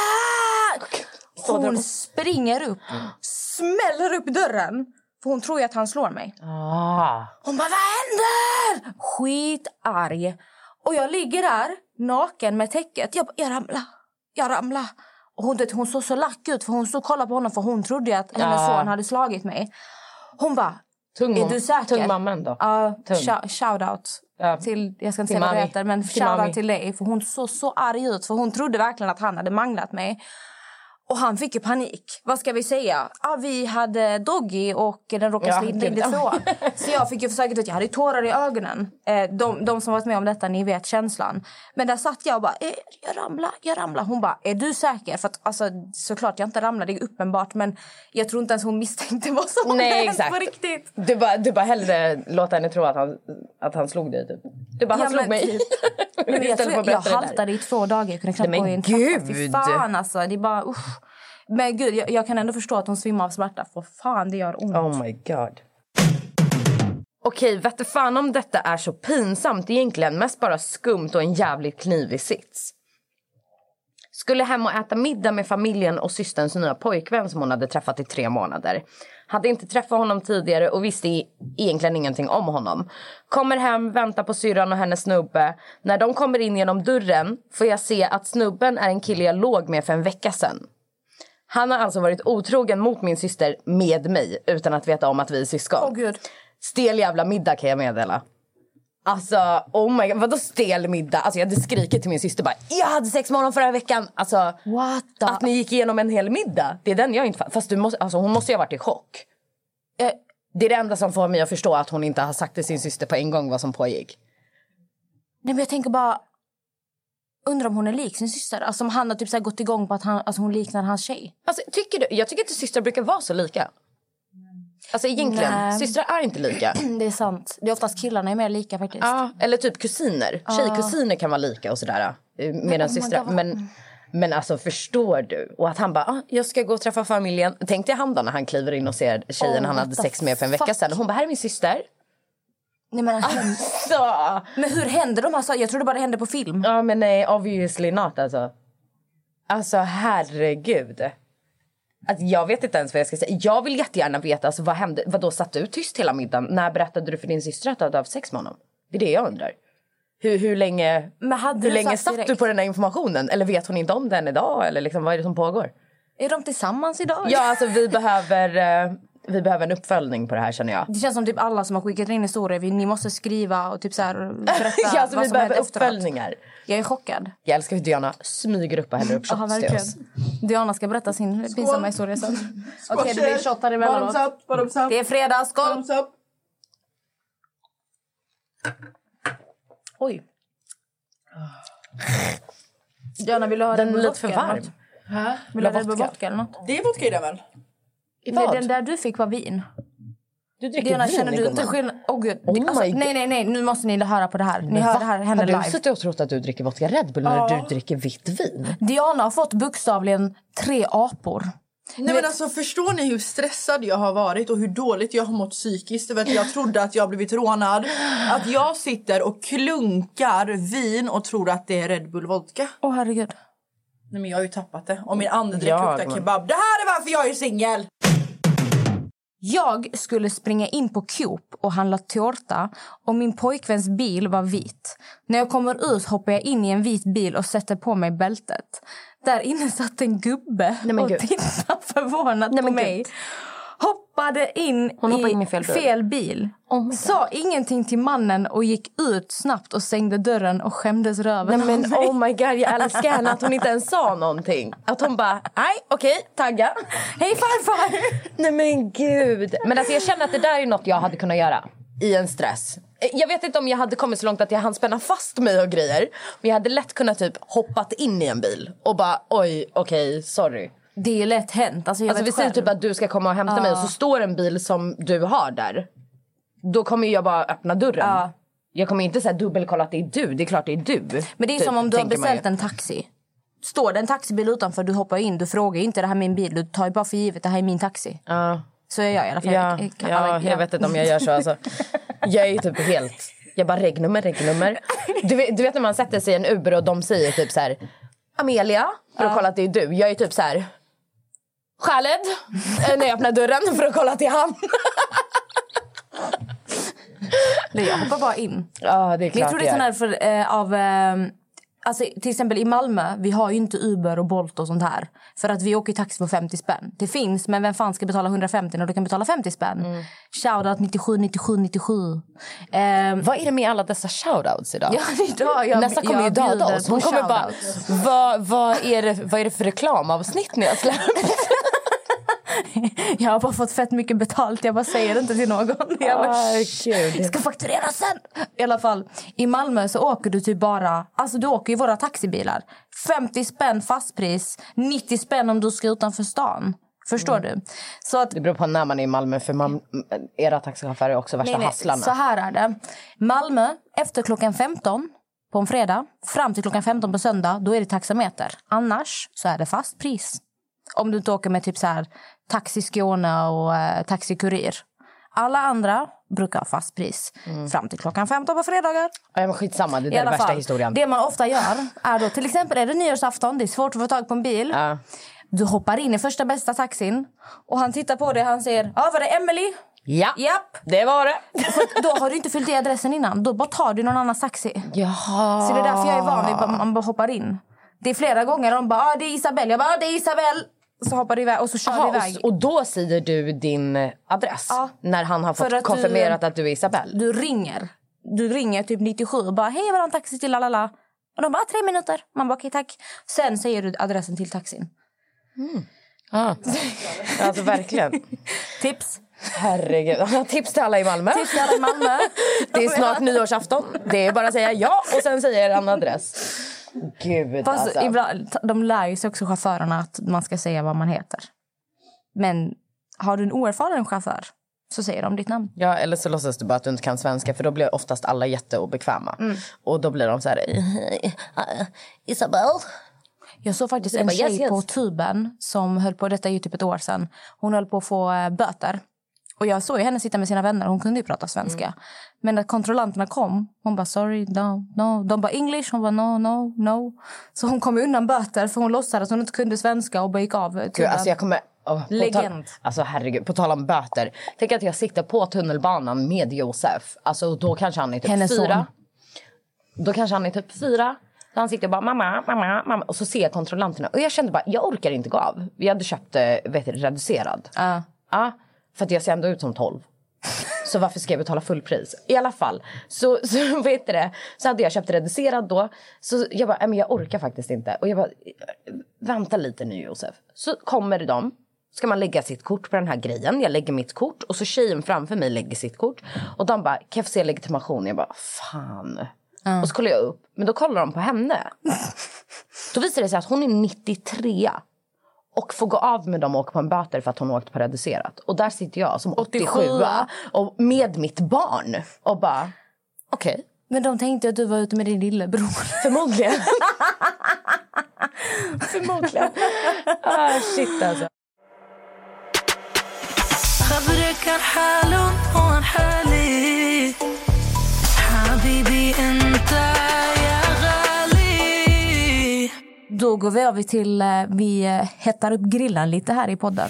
Hon springer upp. Smäller upp dörren. För hon tror ju att han slår mig. Ah. Hon bara, vad händer? Skitarg. Och jag ligger där, naken med täcket. Jag bara, jag ramlar. Jag ramlar. Och hon, hon såg så lack ut. För hon stod och kollade på honom. För hon trodde ju att hennes Ja. son hade slagit mig. Hon bara, Tung, är du säker? tung mamman då. Ja, Tung. uh, shout out. Ja. Till, jag ska inte Till säga vad det mami. heter. Men Till shout mami. out till dig. För hon såg så arg ut. För hon trodde verkligen att han hade manglat mig. Och han fick ju panik. Vad ska vi säga? Ja, vi hade Doggy och den råkade Ja, slå in i gud. tvåan. Så jag fick ju försöka att jag hade tårar i ögonen. Eh, de, de som varit med om detta, ni vet känslan. Men där satt jag och bara, eh, jag ramlar, jag ramlar. Hon bara, är du säker? För att alltså, såklart jag inte ramlade, det är uppenbart. Men jag tror inte ens hon misstänkte vad som Nej, hände exakt. på riktigt. Du bara, du bara hellre låta henne tro att han, att han slog dig typ. Du bara, han Ja, slog men mig. typ. Nej, men jag, Istället för tror, att jag, jag berätta det där. haltade i två dagar. Jag kunde knappt Nej, gå men i en trappa. Fy gud. fan alltså. Det är bara, usch. Men gud, jag, jag kan ändå förstå att hon svimmar av smärta. För fan, det gör ont. Oh my god. Okej, vet du fan om detta är så pinsamt egentligen. Mest bara skumt och en jävligt knivig sits. Skulle hem och äta middag med familjen och systerns nya pojkvän som hon hade träffat i tre månader. Hade inte träffat honom tidigare och visste egentligen ingenting om honom. Kommer hem, väntar på syrran och hennes snubbe. När de kommer in genom dörren får jag se att snubben är en kille jag låg med för en vecka sedan. Han har alltså varit otrogen mot min syster med mig utan att veta om att vi är syskon. Åh, gud. Stel jävla middag kan jag meddela. Alltså, oh my god, vadå stel middag? Alltså jag hade skrikit till min syster bara, jag hade sex med honom förra veckan. Alltså, What the... att ni gick igenom en hel middag. Det är den jag inte fattar. Fast du måste, alltså, hon måste ju ha varit i chock. Eh, Det är det enda som får mig att förstå att hon inte har sagt till sin syster på en gång vad som pågick. nej, men jag tänker bara... Undrar om hon är lik sin syster. Alltså om han har typ så här gått igång på att han, alltså hon liknar hans tjej. Alltså, tycker du, jag tycker att systrar brukar vara så lika. Alltså egentligen, Nej. systrar är inte lika. Det är sant. Det är oftast killarna är mer lika faktiskt. Ja, eller typ kusiner. Tjejkusiner kan vara lika och sådär. eh, Med en oh my systrar. God. Men, men alltså förstår du? Och att han bara, ah, jag ska gå och träffa familjen. Tänk dig han då när han kliver in och ser tjejen Oh, han hade what the sex med för en vecka fuck? sedan. Och hon bara, här är min syster. Nej, men, Så. men hur händer de här sakerna? Jag trodde bara det hände på film. Ja men nej, obviously not alltså. Alltså herregud. Alltså, jag vet inte ens vad jag ska säga. Jag vill jättegärna veta, alltså, vad hände? Vad då satt du tyst hela middagen? När berättade du för din syster att du hade haft sex med honom? Det är det jag undrar. Hur, hur länge, Men hade hur du länge sagt satt direkt? du på den här informationen? Eller vet hon inte om den idag? Eller liksom, vad är det som pågår? Är de tillsammans idag? Ja, alltså vi behöver, eh, vi behöver en uppföljning på det här känner jag. Det känns som typ alla som har skickat in historier. Vi, ni måste skriva och typ så här berätta Ja, alltså, vad vi som hände behöver efteråt. uppföljningar. Jag är chockad. Jag älskar hur Diana smyger upp och häller upp Ja, shots till verkligen. oss. Diana ska berätta sin pinsamma historia sen. Okej, det blir shottar Bottoms emellanåt. up, bottoms up, Det är fredag, skål! bottoms up. Oj. Diana, vill du ha Den är Red Bull lite för vodka eller varm. något? Vill du ha Red Bull vodka? vodka eller något? Det är vodka i den väl? I Nej, vad? den där du fick var vin. Du dricker Diana, vin känner i du inte gumman. skillnad? Åh gud. Oh alltså, my God. nej, nej, nej. Nu måste ni höra på det här. Ni Men hör va? det här hända Har du live. suttit och trott att du dricker vodka Red Bull när du dricker vitt vin? Diana har fått bokstavligen tre apor. Nej men alltså förstår ni hur stressad jag har varit och hur dåligt jag har mått psykiskt över att jag trodde att jag har blivit rånad. Att jag sitter och klunkar vin och tror att det är Red Bull vodka. Åh herregud. Nej men jag har ju tappat det. Och min andedräkt Ja, luktar men- kebab. Det här är varför jag är singel! Jag skulle springa in på Coop och handla tårta och min pojkväns bil var vit. När jag kommer ut hoppar jag in i en vit bil och sätter på mig bältet. Där inne satt en gubbe Nej, men och gud. tittade förvånat Nej, på men mig. gud. Hoppade in, Hon hoppade i in i fel bil. fel bil. Oh my God. Sa ingenting till mannen och gick ut snabbt och stängde dörren och skämdes röven Nej men av mig. oh my god, jag älskar henne att hon inte ens sa någonting. Att hon bara, nej okej, tagga. Hej farfar! Nej men gud. Men alltså jag känner att det där är något jag hade kunnat göra. I en stress. Jag vet inte om jag hade kommit så långt att jag hann spänna fast mig och grejer. Men jag hade lätt kunnat typ hoppat in i en bil och bara, oj, okej, okay, sorry. Det är lätt hänt. Alltså, jag alltså vet vi säger typ att du ska komma och hämta uh. mig och så står en bil som du har där. Då kommer jag bara öppna dörren. Uh. Jag kommer inte säga dubbelkolla att det är du. Det är klart det är du. Men det är typ, som om du har beställt en taxi. Står det en taxibil utanför, du hoppar in, du frågar inte det här är min bil. Du tar ju bara för givet, det här är min taxi. Uh. Så jag gör i alla fall. Ja, jag, jag, ja, jag vet inte om jag gör så. Alltså. Jag är ju typ helt... Jag bara regnummer, regnummer. Du vet, du vet när man sätter sig i en Uber och de säger typ så här... Amelia, för att uh. kolla att det är du. Jag är typ så här... Khaled, när jag öppnar dörren för att kolla att det är han. Nej, jag hoppar bara in. Ja, det är klart. Men jag tror det är sån här för, eh, av... Eh, alltså, till exempel i Malmö, vi har ju inte Uber och Bolt och sånt här. För att vi åker taxi på femtio spänn. Det finns, men vem fan ska betala hundrafemtio när du kan betala femtio spänn? Mm. Shoutout nittiosju, nittiosju, nittiosju. Eh, vad är det med alla dessa shoutouts idag? Ja, idag jag, nästa kommer ju döda oss. Hon kommer bara, vad, vad, är det, vad är det för reklamavsnitt ni har släppt? Jag har bara fått fett mycket betalt. Jag bara säger det inte till någon. Jag bara, oh, jag ska fakturera sen. I alla fall, i Malmö så åker du typ bara... Alltså du åker i våra taxibilar. femtio spänn fastpris. nittio spänn om du ska utanför stan. Förstår mm. du? Så att, det beror på när man är i Malmö. För man, era taxichaufförer är också värsta nej, nej, hasslarna. Så här är det. Malmö, efter klockan femton på en fredag. Fram till klockan femton på söndag. Då är det taxameter. Annars så är det fast pris. Om du inte åker med typ så här Taxi Skåne och eh, Taxi Kurir. Alla andra brukar ha fast pris mm. fram till klockan femton på fredagar. Ja, men skitsamma, det är den värsta historien. Det man ofta gör är då, till exempel är det nyårsafton, det är svårt att få tag på en bil. Ja. Du hoppar in i första bästa taxin och han tittar på dig och han säger, ja var det Emily? Ja, Japp. det var det. För då har du inte fyllt i adressen innan, då bara tar du någon annan taxi. Jaha. Så det är därför jag är van vid att man bara hoppar in. Det är flera gånger de bara, ah, det är Isabel. Jag bara, ah, det är Isabel. Så hoppar du iväg och så kör Aha, du iväg. Och, och då säger du din adress ja. När han har fått att konfirmerat du, att du är Isabel. Du ringer. Du ringer typ nittiosju och bara, hej, jag vill ha en taxi till lalala. Och de bara, tre minuter. Man bara, okej, okay, tack. Sen säger du adressen till taxin. Mm. Ah. Alltså verkligen. Tips. Herregud. Tips till alla i Malmö. Tips till alla i Malmö. Det är snart nyårsafton. Det är bara att säga ja och sen säger en adress. Gud, fast alltså. ibland, de lär ju sig också chaufförerna att man ska säga vad man heter. Men har du en oerfaren chaufför så säger de ditt namn. Ja, eller så låtsas du bara att du inte kan svenska. För då blir oftast alla jätteobekväma. Mm. Och då blir de så här, uh, Isabel. Jag såg faktiskt en tjej yes, yes. på tuben som höll på, detta är ju typ ett år sedan. Hon höll på att få äh, böter. Och jag såg ju henne sitta med sina vänner. Hon kunde ju prata svenska. Mm. Men när kontrollanterna kom, hon bara sorry, no, no. De bara English, hon bara no, no, no. Så hon kom undan böter för hon låtsades att hon inte kunde svenska och bara gick av tuben. Gud, alltså jag kommer... Oh, Legend. Tal, alltså herregud, på tal om böter. Tänk att jag sitter på tunnelbanan med Josef. Alltså då kanske han är typ Hennes fyra. Son. Då kanske han är typ fyra. Så han sitter och bara mamma, mamma, mamma. Och så ser jag kontrollanterna. Och jag kände bara, jag orkar inte gå av. Vi hade köpt, vet du, reducerad. Ja. Uh. Uh, för att jag ser ändå ut som tolv. Så varför ska jag betala fullpris? I alla fall. Så, så vet du det. Så hade jag köpt reducerad då. Så jag bara, men jag orkar faktiskt inte. Och jag bara, vänta lite nu Josef. Så kommer de. Ska man lägga sitt kort på den här grejen. Jag lägger mitt kort. Och så tjejen framför mig lägger sitt kort. Och de bara, kan jag få se legitimation? Jag bara, fan. Mm. Och så kollar jag upp. Men då kollar de på henne. Då visar det sig att hon är nittiotre. Och får gå av med dem och åka på en böter för att hon åkt på reducerat. Och där sitter jag som åttiosju. Och med mitt barn. Och bara, okej. Okay. Men de tänkte att du var ute med din lillebror. Förmodligen. Förmodligen. Ah, shit alltså. Då går vi över till, vi hettar upp grillan lite här i podden.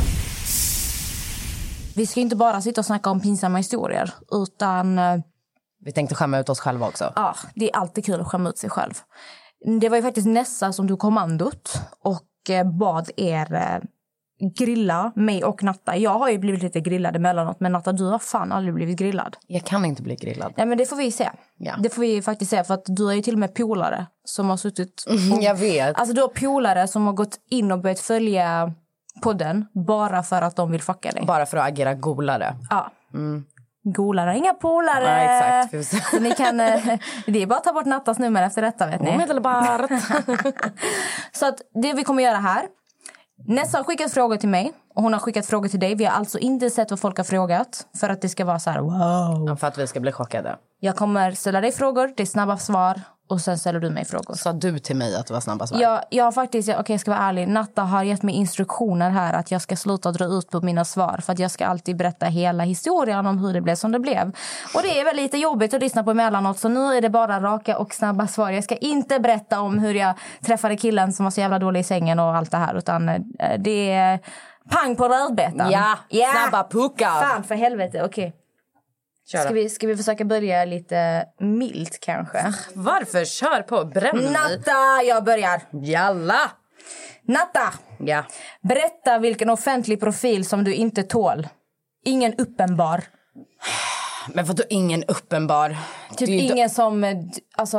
Vi ska inte bara sitta och snacka om pinsamma historier, utan... Vi tänkte skämma ut oss själva också. Ja, det är alltid kul att skämma ut sig själv. Det var ju faktiskt Nessa som tog kommandot och bad er grilla mig och Natta. Jag har ju blivit lite grillad emellanåt, men Natta, du har fan aldrig blivit grillad. Jag kan inte bli grillad. Nej, men det får vi se. Ja. Det får vi faktiskt se, för att du har ju till och med polare som har suttit... Och, jag vet. Alltså du har polare som har gått in och börjat följa podden bara för att de vill fucka dig. Bara för att agera golare. Ja. Mm. Golare har inga polare. Ja, exakt. Så ni kan, det är bara att ta bort Nattas nummer efter detta, vet ni. Omedelbart. Så att det vi kommer göra här. Nessa har skickat frågor till mig. Och hon har skickat frågor till dig. Vi har alltså inte sett vad folk har frågat. För att det ska vara så här, wow. Ja, för att vi ska bli chockade. Jag kommer ställa dig frågor, det är snabba svar. Och sen ställer du mig frågor. Sa du till mig att det var snabba svar? Jag, jag har faktiskt, okej okay, jag ska vara ärlig. Natta har gett mig instruktioner här att jag ska sluta dra ut på mina svar. För att jag ska alltid berätta hela historien om hur det blev som det blev. Och det är väl lite jobbigt att lyssna på emellanåt. Så nu är det bara raka och snabba svar. Jag ska inte berätta om hur jag träffade killen som var så jävla dålig i sängen och allt det här. Utan det är pang på rödbetan. Ja, ja. Snabba puckar. Fan för helvete, okej. Okay. Ska vi, ska vi försöka börja lite milt kanske? Varför? Kör på, bränn mig. Natta, jag börjar. Jalla. Natta, ja. Berätta vilken offentlig profil som du inte tål. Ingen uppenbar. Men vadå ingen uppenbar? Typ ingen då... som, alltså...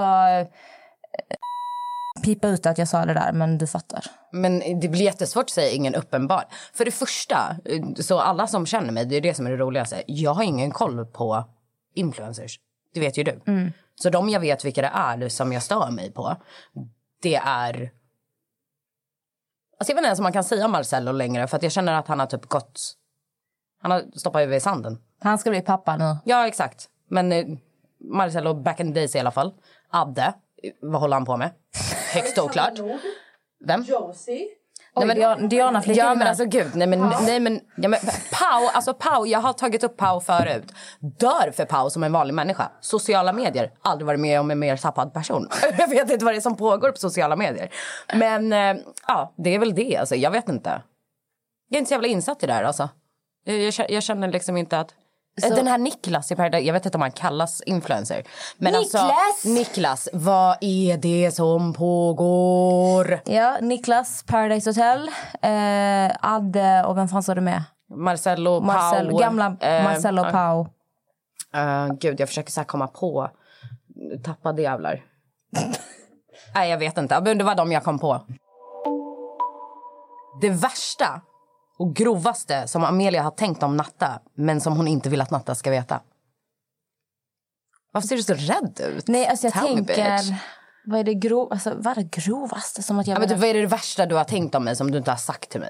Pipa ut att jag sa det där, men du fattar. Men det blir jättesvårt att säga ingen uppenbar. För det första, så alla som känner mig, det är det som är det roligaste. Jag har ingen koll på influencers. Det vet ju du. Mm. Så de jag vet vilka det är som jag stör mig på, det är... Alltså jag vet inte ens om man kan säga Marcello längre. För att jag känner att han har typ gått... Han har stoppat huvudet i sanden. Han ska bli pappa nu. Ja, exakt. Men eh, Marcello back in the days i alla fall. Adde, vad håller han på med? Högst oklart. Vem? Josie. Nej, men, Diana flickar. Ja men alltså gud, nej men, nej, men, ja, men Pau, alltså Pau, jag har tagit upp Pau förut. Dör för Pau som en vanlig människa. Sociala medier, aldrig varit med om en mer tappad person. Jag vet inte vad det är som pågår på sociala medier. Men äh, ja, det är väl det alltså, jag vet inte. Jag är inte så jävla insatt i det här alltså. Jag, jag, jag känner liksom inte att... Så. Den här Niklas i Paradise, jag vet inte om han kallas influencer. Men Niklas! Alltså, Niklas, vad är det som pågår? Ja, Niklas, Paradise Hotel, eh, Adde och vem fan sa du med? Marcello, Marcel, Pau. Gamla eh, Marcello och Pau. Uh, gud, jag försöker så här komma på. Tappade jävlar. Nej, jag vet inte. Det var de jag kom på. Det värsta och grovaste som Amelia har tänkt om Natta, men som hon inte vill att Natta ska veta. Varför ser du så rädd ut? Nej, alltså jag Tell tänker... Vad är det grov, alltså, vad är det grovaste? Som att jag ja, men du, vad är det värsta du har tänkt om mig som du inte har sagt till mig?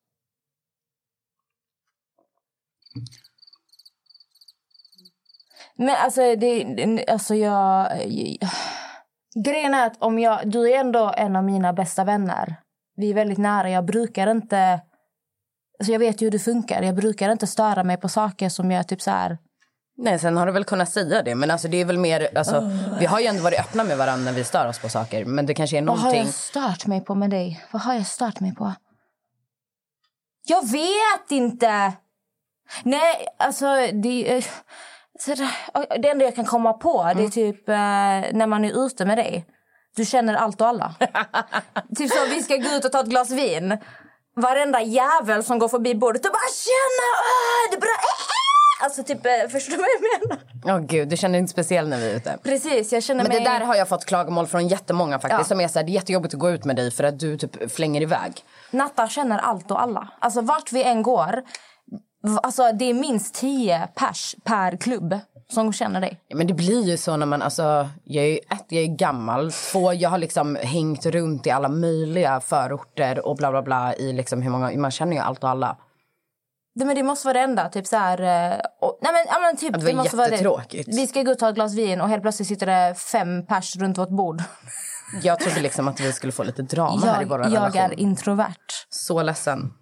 Men alltså, det, alltså jag... Grejen är att om jag... Du är ändå en av mina bästa vänner. Vi är väldigt nära. Jag brukar inte... Alltså jag vet ju hur det funkar. Jag brukar inte störa mig på saker som jag typ så här... Nej, sen har du väl kunnat säga det. Men alltså det är väl mer... Alltså, oh. Vi har ju ändå varit öppna med varandra när vi stör oss på saker. Men det kanske är någonting... Vad har jag stört mig på med dig? Vad har jag stört mig på? Jag vet inte! Nej, alltså... Det, så det, det enda jag kan komma på, mm. det är typ eh, när man är ute med dig. Du känner allt och alla. Typ så, vi ska gå ut och ta ett glas vin. Varenda jävel som går förbi bordet och bara känner, åh, det är bra. Alltså typ, förstår du vad jag menar? Åh oh, gud, du känner inte speciell när vi är ute. Precis, jag känner Men mig... det där har jag fått klagomål från jättemånga faktiskt. Ja. Som är så här, det är jättejobbigt att gå ut med dig för att du typ flänger iväg. Natta känner allt och alla. Alltså vart vi än går, alltså det är minst tio pers per klubb som känner dig. Ja, men det blir ju så när man, alltså, jag är ett, jag är gammal. Två, jag har liksom hängt runt i alla möjliga förorter och bla bla bla i liksom hur många, man känner ju allt och alla. Det, men det måste vara det enda, typ så här, och, nej men, ja, men typ, det var det måste jättetråkigt. Vara det. Vi ska gå och ta ett glas vin och helt plötsligt sitter det fem pers runt vårt bord. Jag trodde liksom att vi skulle få lite drama jag, här i vår jag relation. Jag är introvert. Så ledsen.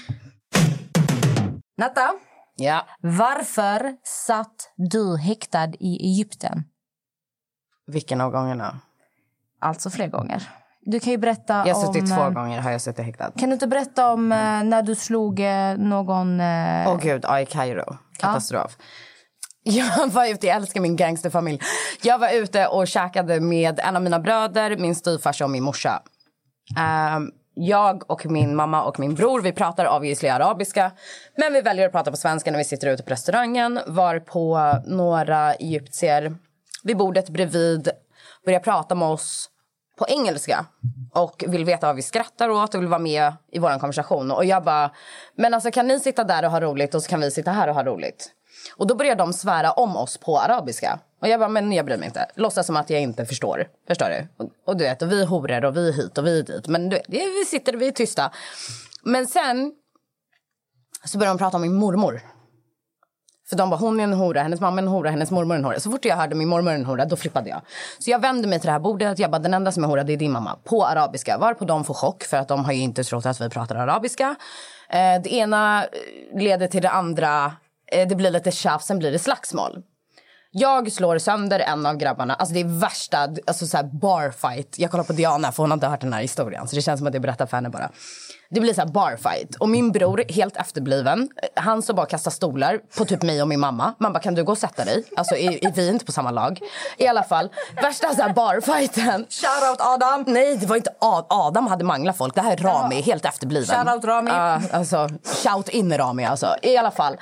Natta? Ja. Varför satt du häktad i Egypten? Vilken av gångerna? Alltså fler gånger. Du kan ju berätta jag om... Jag har suttit två äh, gånger, har jag suttit häktad. Kan du inte berätta om äh, när du slog äh, någon... Åh äh... oh, gud, ja, i Kairo. Katastrof. Ja. Jag var ute, jag älskar min gangsterfamilj. Jag var ute och käkade med en av mina bröder, min styvfarsa och min morsa. Um, Jag och min mamma och min bror, vi pratar obviously arabiska. Men vi väljer att prata på svenska när vi sitter ute på restaurangen. Var på några egyptier vid bordet bredvid börjar prata med oss på engelska. Och vill veta vad vi skrattar åt och vill vara med i vår konversation. Och jag bara, men alltså kan ni sitta där och ha roligt och så kan vi sitta här och ha roligt. Och då började de svära om oss på arabiska. Och jag bara, men jag bryr mig inte. Låtsas som att jag inte förstår. Förstår du? Och, och du vet, och vi är horor och vi är hit och vi är dit. Men du vet, vi sitter, vi är tysta. Men sen så började de prata om min mormor. För de bara, hon är en hora, hennes mamma är en hora, hennes mormor är en hora. Så fort jag hörde min mormor är en hora, då flippade jag. Så jag vände mig till det här bordet. Jag bara, den enda som är hora, det är din mamma. På arabiska. Varpå de får chock, för att de har ju inte trott att vi pratar arabiska. Eh, det ena leder till det andra. Eh, det blir lite tjafs, sen blir det slagsmål. Jag slår sönder en av grabbarna. Alltså det är värsta, alltså så här barfight. Jag kollar på Diana, för hon har inte hört den här historien. Så det känns som att jag berättar för henne bara. Det blir så här barfight. Och min bror, helt efterbliven, han så bara kastar stolar på typ mig och min mamma. Man bara, kan du gå och sätta dig? Alltså är, är vi inte på samma lag? I alla fall, värsta så här barfighten. Shoutout Adam. Nej, det var inte Ad- Adam hade manglat folk. Det här är Rami, ja. Helt efterbliven. Shoutout Rami. Uh, alltså, shout in Rami alltså. I alla fall.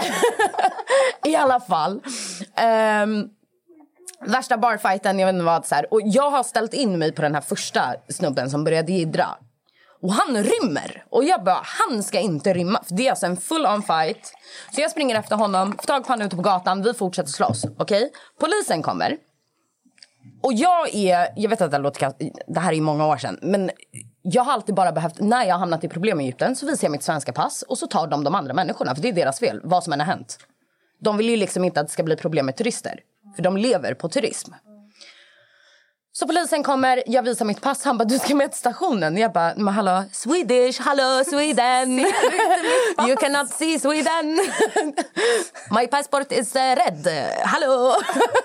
I alla fall. Um, värsta barfighten, jag vet inte vad så här. Och jag har ställt in mig på den här första snubben som började jiddra. Och han rymmer. Och jag bara, han ska inte rymma. För det är alltså en full on fight. Så jag springer efter honom, får tag på honom ute på gatan. Vi fortsätter slåss, okej? Okay? Polisen kommer. Och jag är, jag vet att det låter, det här är många år sedan. Men jag har alltid bara behövt, när jag har hamnat i problem i Egypten, så visar jag mitt svenska pass. Och så tar de de andra människorna, för det är deras fel, vad som än har hänt. De vill ju liksom inte att det ska bli problem med turister. För de lever på turism. Så polisen kommer, jag visar mitt pass. Han bara, du ska med till stationen. Jag bara, men hallå, Swedish, hallå Sweden. You cannot see Sweden. My passport is uh, red. Hallå.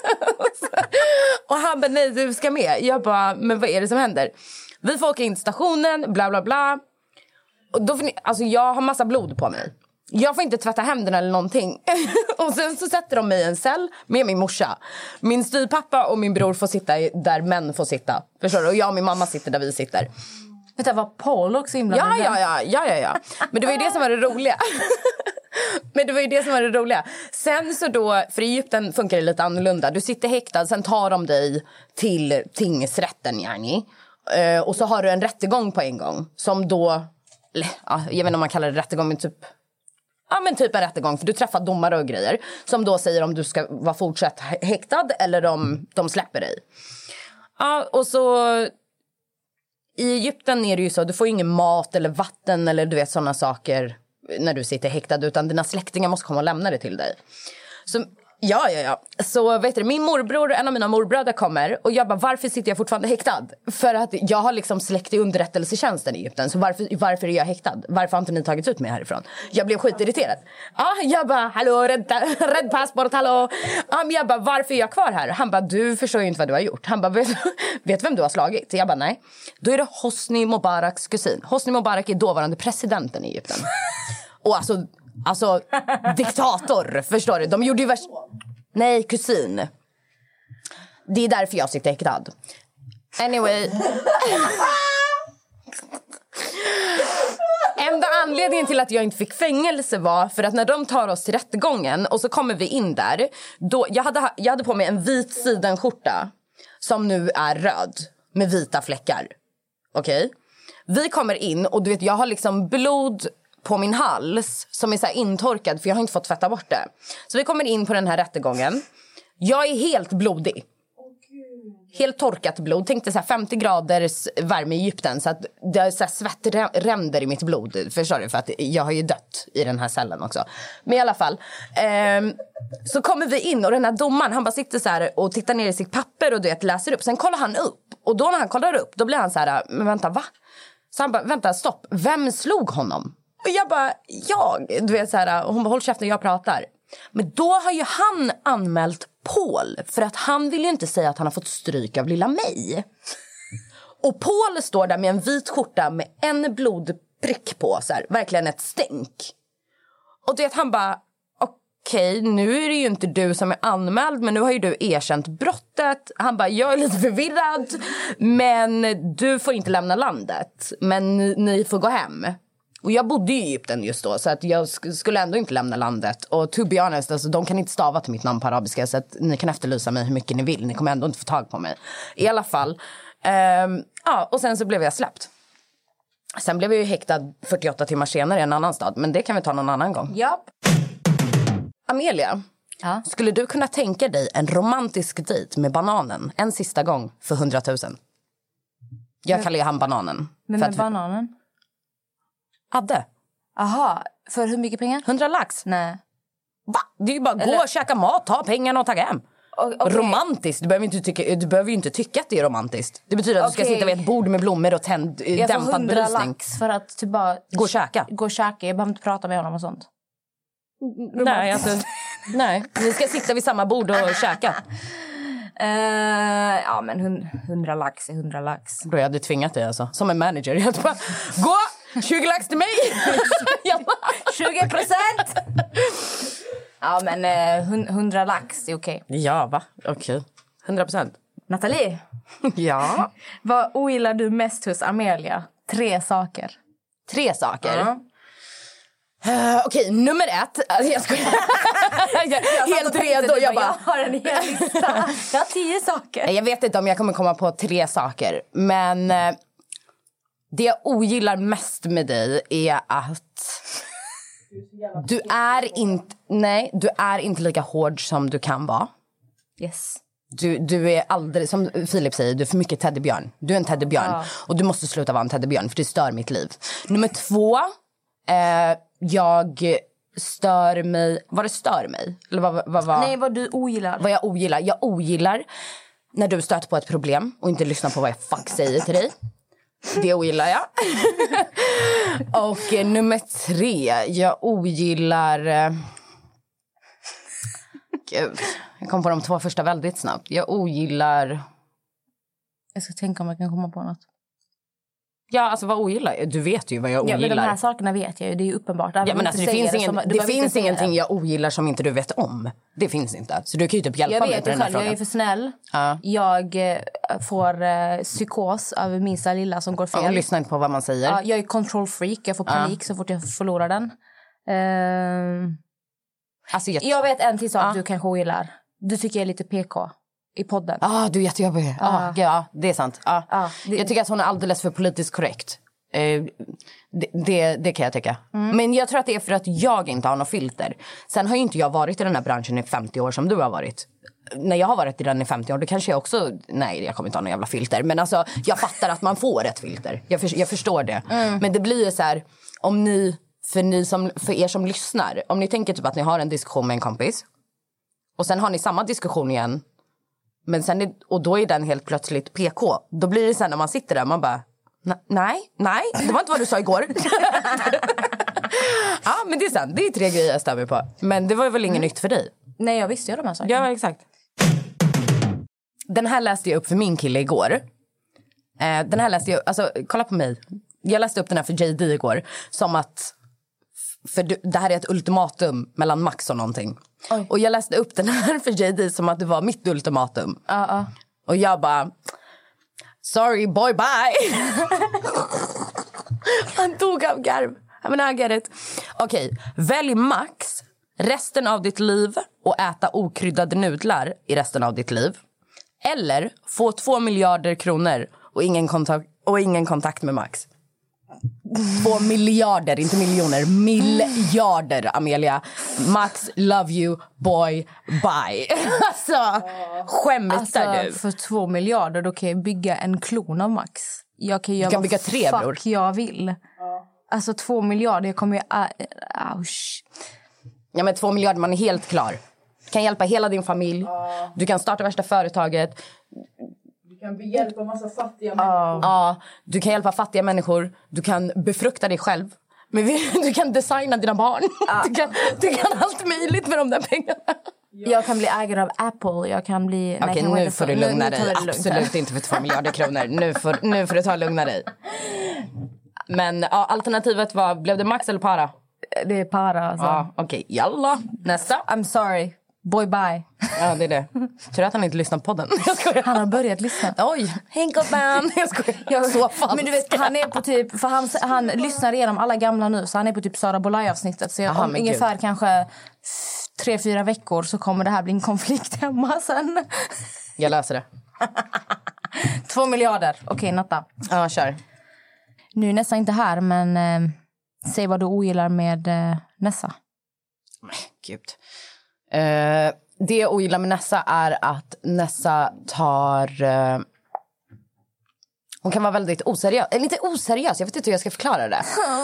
Och han bara, nej du ska med. Jag bara, men vad är det som händer? Vi får åka in till stationen, bla bla bla. Och då får ni, alltså jag har massa blod på mig. Jag får inte tvätta händerna eller någonting. Och sen så sätter de mig i en cell med min morsa. Min styvpappa och min bror får sitta där män får sitta. Förstår du? Och jag och min mamma sitter där vi sitter. Vet du vad Paul också inblandad? Ja, ja, ja, ja, ja, ja. Men det var ju det som var det roliga. Men det var ju det som var det roliga. Sen så då, för i Egypten funkar det lite annorlunda. Du sitter häktad, sen tar de dig till tingsrätten, yani. Uh, och så har du en rättegång på en gång. Som då, ja, jag vet inte om man kallar det rättegång, men typ... Ja, men typ en rättegång, för du träffar domare och grejer. Som då säger om du ska vara fortsatt häktad eller om de släpper dig. Ja, och så... I Egypten är det ju så, du får ingen mat eller vatten eller du vet sådana saker när du sitter häktad. Utan dina släktingar måste komma och lämna det till dig. Så... Ja, ja, ja. Så vet du, min morbror, en av mina morbröder kommer. Och jag bara, varför sitter jag fortfarande häktad? För att jag har liksom släkt i underrättelsetjänsten i Egypten. Så varför, varför är jag häktad? Varför har inte ni tagit ut mig härifrån? Jag blev skitirriterad. Ja, jag bara, hallå, rädd, rädd passport, hallå. Ja, men jag bara, varför är jag kvar här? Han bara, du förstår ju inte vad du har gjort. Han bara, vet, vet vem du har slagit? Jag bara, nej. Då är det Hosni Mubaraks kusin. Hosni Mubarak är dåvarande presidenten i Egypten. Och alltså... Alltså, diktator, förstår du? De gjorde ju värst... Nej, kusin. Det är därför jag sitter häktad. Anyway. Enda anledningen till att jag inte fick fängelse var för att när de tar oss till rättegången och så kommer vi in där. Då, jag, hade, jag hade på mig en vit sidenskjorta som nu är röd med vita fläckar. Okej? Okay? Vi kommer in och du vet, jag har liksom blod... på min hals som är så här intorkad för jag har inte fått tvätta bort det. Så vi kommer in på den här rättegången. Jag är helt blodig. Helt torkat blod. Tänkte så här femtio graders värme i Egypten så att det är så här svettränder i mitt blod. Förstår du? För att jag har ju dött i den här cellen också. Men i alla fall eh, så kommer vi in och den här domaren han bara sitter så här och tittar ner i sitt papper och du vet läser upp. Sen kollar han upp och då när han kollar upp då blir han så här, men vänta, va? Så han bara, vänta, stopp. Vem slog honom? Och jag bara, jag, du vet så här, och hon bara, håll käften, jag pratar. Men då har ju han anmält Paul, för att han vill ju inte säga att han har fått stryk av lilla mig. Och Paul står där med en vit skjorta med en blodprick på, så här, verkligen ett stänk. Och du vet, han bara, okej, okay, nu är det ju inte du som är anmäld, men nu har ju du erkänt brottet. Han bara, jag är lite förvirrad, men du får inte lämna landet, men ni, ni får gå hem. Och jag bodde i Egypten just då, så att jag sk- skulle ändå inte lämna landet. Och to be honest, alltså, de kan inte stava till mitt namn på arabiska, så att ni kan efterlysa mig hur mycket ni vill. Ni kommer ändå inte få tag på mig. I alla fall. Um, ja, och sen så blev jag släppt. Sen blev jag ju häktad fyrtioåtta timmar senare i en annan stad. Men det kan vi ta någon annan gång. Japp. Amelia, Ja. skulle du kunna tänka dig en romantisk dejt med bananen en sista gång för hundratusen? Jag Men- kallar ju han bananen. Men för med att- bananen? Adde, Aha, för hur mycket pengar? hundra lax. Nej. Va? Det är ju bara gå Eller- och käka mat, ta pengarna och ta hem. O- okej. Romantiskt, du behöver, inte tycka, du behöver ju inte tycka att det är romantiskt. Det betyder att du ska Okej. sitta vid ett bord med blommor och tänd, Jag får dämpad hundra belysning. lax för att typ bara... Gå och käka. Gå och käka, jag behöver inte prata med honom och sånt. Nej, alltså, nej, ni ska sitta vid samma bord och käka. Uh, ja, men hun, hundra lax är hundra lax. Då jag hade tvingat dig alltså, som en manager. Jag bara, gå, tjugo lax till mig. Jag bara, tjugo procent! Ja, men eh, hun- hundra lax är okej. ja, va? Okej. hundra procent. Nathalie, Ja. vad ogillar du mest hos Amelia? Tre saker. Tre saker. Ja. Uh, Okej, nummer ett. Alltså, jag skojar. jag, helt redo. Jag bara... Jag har en hel lista. Jag har tio saker. Jag vet inte om jag kommer komma på tre saker. Men eh, det jag ogillar mest med dig är att du är inte, nej, du är inte lika hård som du kan vara. Yes. Du, du är aldrig, som Filip säger, du är för mycket teddybjörn. Du är en teddybjörn. Ja. Och du måste sluta vara en teddybjörn för det stör mitt liv. Nummer två, eh, jag stör mig, vad det stör mig? Eller vad, vad, vad, Nej, vad du ogillar. vad jag ogillar? Jag ogillar när du stöter på ett problem och inte lyssnar på vad jag fuck säger till dig. Det ogillar jag. Och eh, nummer tre, jag ogillar... Eh, Gud, jag kom på de två första väldigt snabbt. Jag ogillar... Jag ska tänka om jag kan komma på något. Ja, alltså vad ogillar jag? Du vet ju vad jag Ja, ogillar. men de här sakerna vet jag ju. Det är ju uppenbart. Ja, men alltså, det finns, ingen, som, det finns ingenting jag ogillar som inte du vet om. Det finns inte. Så du kan ju typ hjälpa Jag mig vet på ju den här själv, jag frågan. är för snäll. Ja. Jag eh, får eh, psykos över minsta lilla som går fel. Ja, och lyssna inte på vad man säger. Ja, jag är control freak. Jag får panik så fort jag förlorar den. Eh, Alltså, jag... jag vet en till sak Ja. du kanske ogillar. Du tycker jag är lite P K i podden. Ah, du är jättejobbig. Ah, ja, det är sant. Ah. Ja, det- Jag tycker att hon är alldeles för politiskt korrekt. Eh, det, det, det kan jag tycka. Mm. Men jag tror att det är för att jag inte har något filter. Sen har ju inte jag varit i den här branschen i femtio år som du har varit. När jag har varit i den i femtio år, då kanske jag också... Nej, jag kommer inte ha någon jävla filter. Men alltså, jag fattar att man får ett filter. Jag, för, jag förstår det. Mm. Men det blir ju så här... Om ni, för, ni som, för er som lyssnar, om ni tänker typ att ni har en diskussion med en kompis. Och sen har ni samma diskussion igen. Men sen är, och då är den helt plötsligt P K. Då blir det sen när man sitter där, man bara... Nej, nej, det var inte vad du sa igår. Ja, men det är sant. Det är tre grejer jag stämmer på. Men det var väl inget mm. nytt för dig? Nej, jag visste ju de här sakerna. Ja, exakt. Den här läste jag upp för min kille igår. Eh, den här läste jag... Alltså, kolla på mig. Jag läste upp den här för J D igår. Som att... För du, det här är ett ultimatum mellan Max och någonting. Oj. Och jag läste upp den här för J D som att det var mitt ultimatum. Ja, ja. Och jag bara... Sorry, boy, bye. Han tog av garv. I mean, I get it. Okej, okay. Välj Max resten av ditt liv och äta okryddade nudlar i resten av ditt liv. Eller få två miljarder kronor och ingen kontakt, och ingen kontakt med Max. Två miljarder, inte miljoner. Miljarder, Amelia. Max, love you, boy, bye. Alltså, skämtar alltså, du? för två miljarder då kan jag bygga en klon av Max. Jag kan göra kan bygga tre, fuck bror. jag vill. Alltså två miljarder, jag kommer ju... Ausch. Ja, men två miljarder, man är helt klar. Kan hjälpa hela din familj. Du kan starta värsta företaget. Du kan hjälpa massa fattiga människor. Ja, du kan hjälpa fattiga människor. Du kan befrukta dig själv. Men vi, du kan designa dina barn. Du, kan, du kan allt möjligt med de där pengarna. Jag kan bli ägare av Apple. Jag kan bli... Okej, nej, nu inte får så. du lugna nu, nu tar dig. vi det lugnt Absolut här. inte för två miljarder kronor. Nu får, nu får du ta och lugna dig. Men ja, alternativet var, blev det Max eller para? Det är para alltså. Ja, okej. Okay. Jalla. Nästa. I'm sorry. Boy bye. Ja, det är det. Tur att han inte lyssnar på podden. Jag skojar. Han har börjat lyssna. Oj, Hank up man. Jag skojar. Jag, Så falskt. men du vet, han är på typ... För han, han lyssnar igenom alla gamla nu. Så han är på typ Sara Bolaj-avsnittet. Så jag, Aha, om men ungefär Gud. kanske tre, fyra veckor så kommer det här bli en konflikt hemma sen. Jag löser det. Två miljarder. Okej, okay, Natta. Ja, kör. Nu är Nessa inte här, men eh, säg vad du ogillar med eh, Nessa. Gud. Uh, det jag ogillar med Nessa är att Nessa tar... Uh, hon kan vara väldigt oseriös. Eller inte oseriös, jag vet inte hur jag ska förklara det.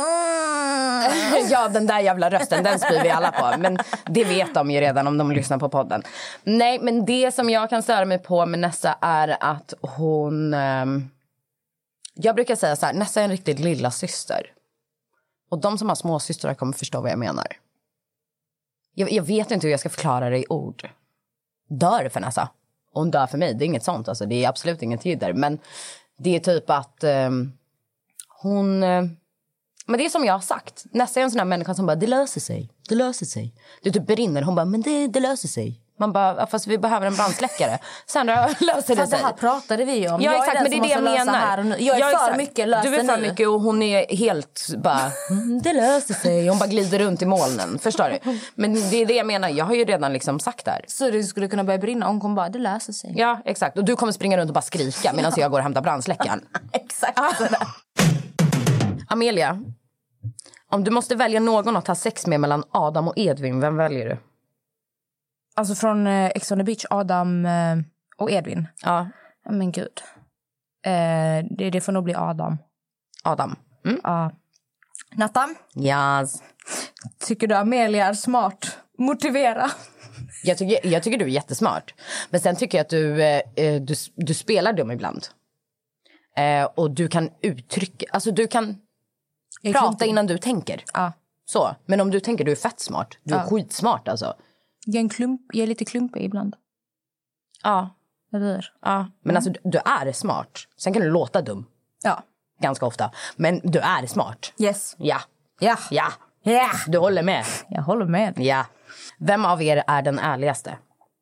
Ja, den där jävla rösten, den spyr vi alla på. Men det vet de ju redan om de lyssnar på podden. Nej, men det som jag kan störa mig på med Nessa är att hon... Um, jag brukar säga så här, Nessa är en riktigt lilla syster. Och de som har små systrar kommer förstå vad jag menar. Jag, jag vet inte hur jag ska förklara det i ord. Dör för Nessa. Och hon dör för mig, det är inget sånt. Alltså, det är absolut inget jidder. Men det är typ att um, hon... Uh, men det är som jag har sagt. Nessa är en sån här människa som bara, det löser sig. Det löser sig. Det typ brinner. Hon bara, men det, det löser sig. Man bara, fast vi behöver en brandsläckare. Sandra, löser det sig. Det här pratade vi om. Ja, jag exakt, men det är det jag menar. Här och nu. Jag är ja, för exakt. mycket, löser Du är för nu. mycket och hon är helt bara, mm, det löser sig. Hon bara glider runt i molnen, förstår du? Men det är det jag menar, jag har ju redan liksom sagt där. Så det skulle kunna börja brinna, hon kommer bara, det löser sig. Ja, exakt. Och du kommer springa runt och bara skrika medan jag går och hämtar brandsläckaren. Exakt sådär. Amelia, om du måste välja någon att ha sex med mellan Adam och Edvin, vem väljer du? Alltså från eh, Ex on the Beach, Adam eh, och Edvin. Ja. Men gud. Eh, det, det får nog bli Adam. Adam. Mm. Ja. Natta, Yes. tycker du Amelia är smart? Motivera. Jag tycker, jag tycker du är jättesmart. Men sen tycker jag att du, eh, du, du spelar dum ibland. Eh, och du kan uttrycka, alltså du kan Jag prata klumpig. innan du tänker. Ja. Så. Men om du tänker, du är fett smart. Du är Ja. skitsmart alltså. Jag är, en klump, jag är lite klumpig ibland. Ja. Eller? Ja. Men alltså du, du är smart. Sen kan du låta dum. Ja. Ganska ofta. Men du är smart. Yes. Ja. Ja. Ja. Ja. Du håller med. Jag håller med. Ja. Vem av er är den ärligaste?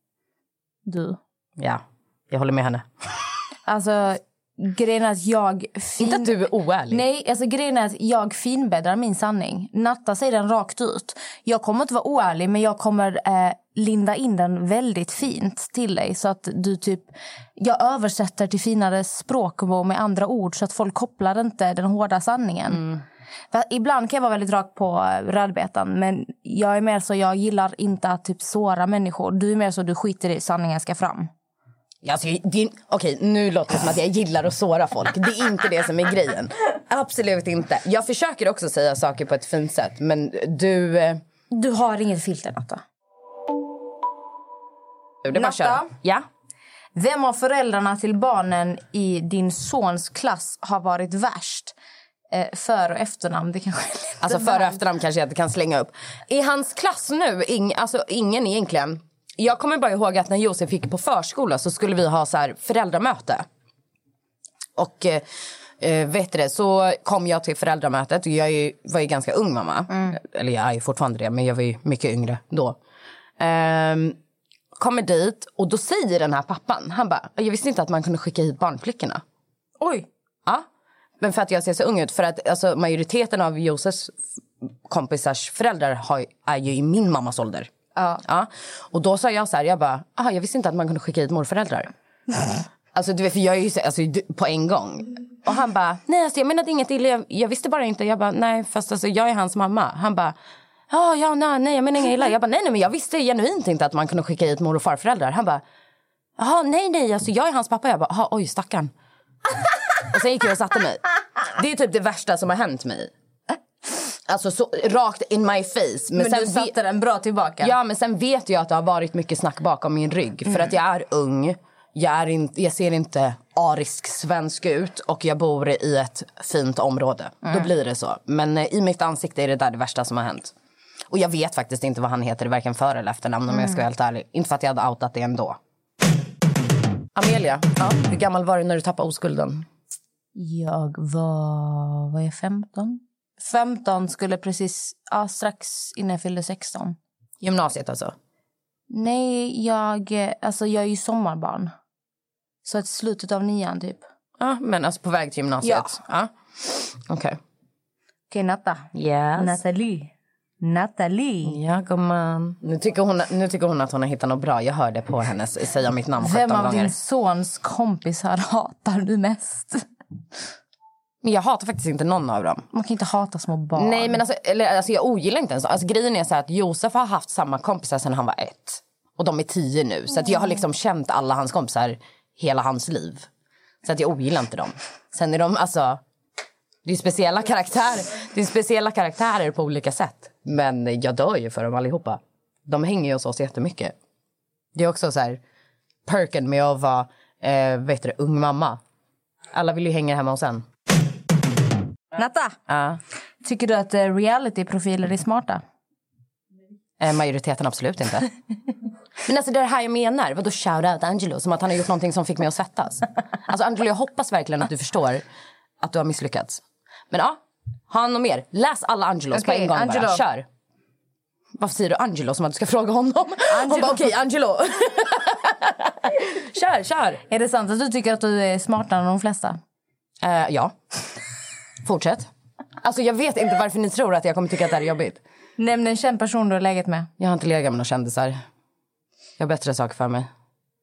Du. Ja. Jag håller med henne. Alltså, grejen är att jag... Fin... Inte att du är oärlig. Nej, alltså grejen är att jag finbäddrar min sanning. Natta säger den rakt ut. Jag kommer inte vara oärlig, men jag kommer eh, linda in den väldigt fint till dig. Så att du typ... Jag översätter till finare språk och med andra ord så att folk kopplar inte den hårda sanningen. Mm. För ibland kan jag vara väldigt rak på rödbetan, men jag är mer så, jag gillar inte att typ såra människor. Du är mer så, du skiter i sanningen ska fram. Alltså, det, okej, nu låter det som att jag gillar att såra folk. Det är inte det som är grejen. Absolut inte. Jag försöker också säga saker på ett fint sätt, men du... Eh... Du har inget filter, Natta. Det är bara Natta? köra. Ja? Vem av föräldrarna till barnen i din sons klass har varit värst? Eh, för- och efternamn, det kanske är lite Alltså för- och efternamn kanske jag inte kan slänga upp. I hans klass nu, ing, alltså ingen egentligen. Jag kommer bara ihåg att när Josef gick på förskola så skulle vi ha så här föräldramöte. Och eh, vet du det, så kom jag till föräldramötet. Jag är ju, var ju ganska ung mamma. Mm. Eller jag är ju fortfarande det, men jag var ju mycket yngre då. Ehm, kommer dit och då säger den här pappan, han bara, jag visste inte att man kunde skicka hit barnflickorna. Oj. Ja, men för att jag ser så ung ut. För att alltså, majoriteten av Josefs kompisars föräldrar har, är ju i min mammas ålder. Ja. Ja. Och då sa jag så här, jag bara, aha, jag visste inte att man kunde skicka hit morföräldrar. Mm. Alltså du vet, för jag är ju så, alltså, på en gång. Och han bara, nej alltså, jag menade inget illa, jag, jag visste bara inte. Jag bara, nej fast alltså, jag är hans mamma. Han bara, ja, ja, nej, nej jag menar inget illa. Jag bara, nej, nej men jag visste genuint inte att man kunde skicka hit mor- och farföräldrar. Han bara, jaha, nej, nej, alltså jag är hans pappa. Jag bara, aha, oj, stackarn. Och sen gick jag och satte mig. Det är typ det värsta som har hänt mig. Alltså så rakt in my face. Men, men sen du satte den bra tillbaka. Ja, men sen vet jag att det har varit mycket snack bakom min rygg. Mm. För att jag är ung. Jag, är in, jag ser inte arisk svensk ut. Och jag bor i ett fint område. Mm. Då blir det så. Men eh, i mitt ansikte är det där det värsta som har hänt. Och jag vet faktiskt inte vad han heter. Varken för eller efternamn om mm. jag ska vara helt ärlig. Inte för att jag hade outat det ändå. Amelia, ja. Hur gammal var du när du tappade oskulden? Jag var, vad är femton? femton skulle precis, ja, strax innan jag fyllde sexton. Gymnasiet alltså? Nej, jag, alltså jag är ju sommarbarn. Så ett slutet av nian typ. Ja, men alltså på väg till gymnasiet? Ja. ja. Okej. Okay. Okej, okay, Natta. Yes. Nathalie. Nathalie. Ja, gumman. Nu tycker hon, nu tycker hon att hon har hittat något bra. Jag hörde på henne säga mitt namn Vem av gånger. din sons kompisar hatar du mest? Men jag hatar faktiskt inte någon av dem. Man kan inte hata små barn. Nej, men alltså, eller, alltså jag ogillar inte ens. Alltså, grejen är så här att Josef har haft samma kompisar sedan han var ett. Och de är tio nu. Så att jag har liksom känt alla hans kompisar hela hans liv. Så att jag ogillar inte dem. Sen är de, alltså... Det är speciella karaktärer. Det är speciella karaktärer på olika sätt. Men jag dör ju för dem allihopa. De hänger ju hos oss jättemycket. Det är också så här... Perken med att vara, eh, vet du, ung mamma. Alla vill ju hänga hemma hos en. Natta, Ja. tycker du att eh, reality-profiler är smarta? Eh, majoriteten absolut inte. Men alltså det är det här jag menar. Vadå shout out Angelo? Som att han har gjort någonting som fick mig att sättas. Alltså Angelo, jag hoppas verkligen att du förstår att du har misslyckats. Men ja, ha han och mer. Läs alla Angelos Okej, på en gång Angelo. bara. Kör. Varför säger du Angelo som att du ska fråga honom? Angelo. Hon bara okej, okay, Angelo. Kör, kör. Är det sant att du tycker att du är smartare än de flesta? Eh, ja. Fortsätt. Alltså jag vet inte varför ni tror att jag kommer tycka att det här är jobbigt. Nämn en känd person du har legat med. Jag har inte legat med några kändisar. Jag har bättre saker för mig.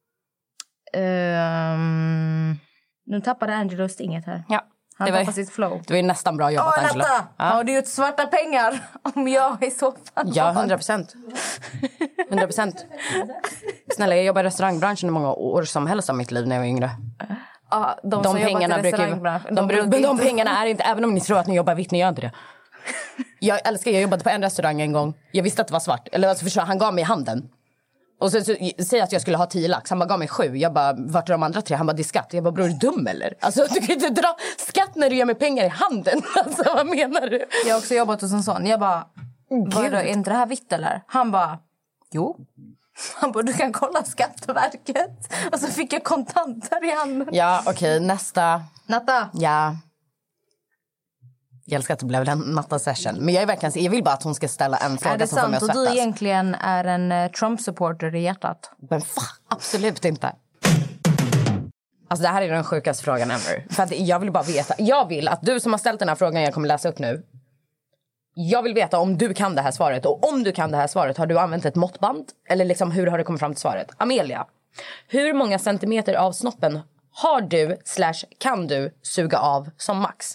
Um, nu tappade Angelo stinget här. Ja. Han Det var, tappade sitt flow. det var ju nästan bra jobbat, Åh, Angela. Natta! Ja. Har du gjort svarta pengar? Om jag i så fall. Ja, hundra procent. Hundra procent. Snälla, jag jobbar i restaurangbranschen i många år som helst av mitt liv när jag var yngre. Ja, de De som jobbar pengarna till brukar ju, restaurangbranschen, de, de de, brukar de inte- pengarna är inte, även om ni tror att ni jobbar vitt, ni gör inte det. Jag älskar, jag jobbade på en restaurang en gång. Jag visste att det var svart. Eller alltså förstår, han gav mig handen. Och sen så, säg att jag skulle ha tio lax. Han bara gav mig sju. Jag bara, vart är de andra tre? Han bara, det är skatt. Jag bara, bror, är du dum eller? Alltså du kan inte dra skatt när du ger mig pengar i handen. Alltså vad menar du? Jag har också jobbat hos en sån. Jag bara, vadå, är inte det här vitt eller? Han bara, jo. Han bara, du kan kolla Skatteverket. Och så fick jag kontanter i handen. Ja, okej, okay, nästa. Natta. Ja. Jag älskar att det blev en natta-session. Men jag är verkligen, jag vill bara att hon ska ställa en fråga Är det som får mig sant att att svettas. du egentligen är en eh, Trump-supporter i hjärtat? Men fan, absolut inte. Alltså det här är den sjukaste frågan ever. För att jag vill bara veta. Jag vill att du som har ställt den här frågan jag kommer läsa upp nu. Jag vill veta om du kan det här svaret. Och om du kan det här svaret, har du använt ett måttband? Eller liksom hur har du kommit fram till svaret? Amelia, hur många centimeter av snoppen har du slash kan du suga av som max?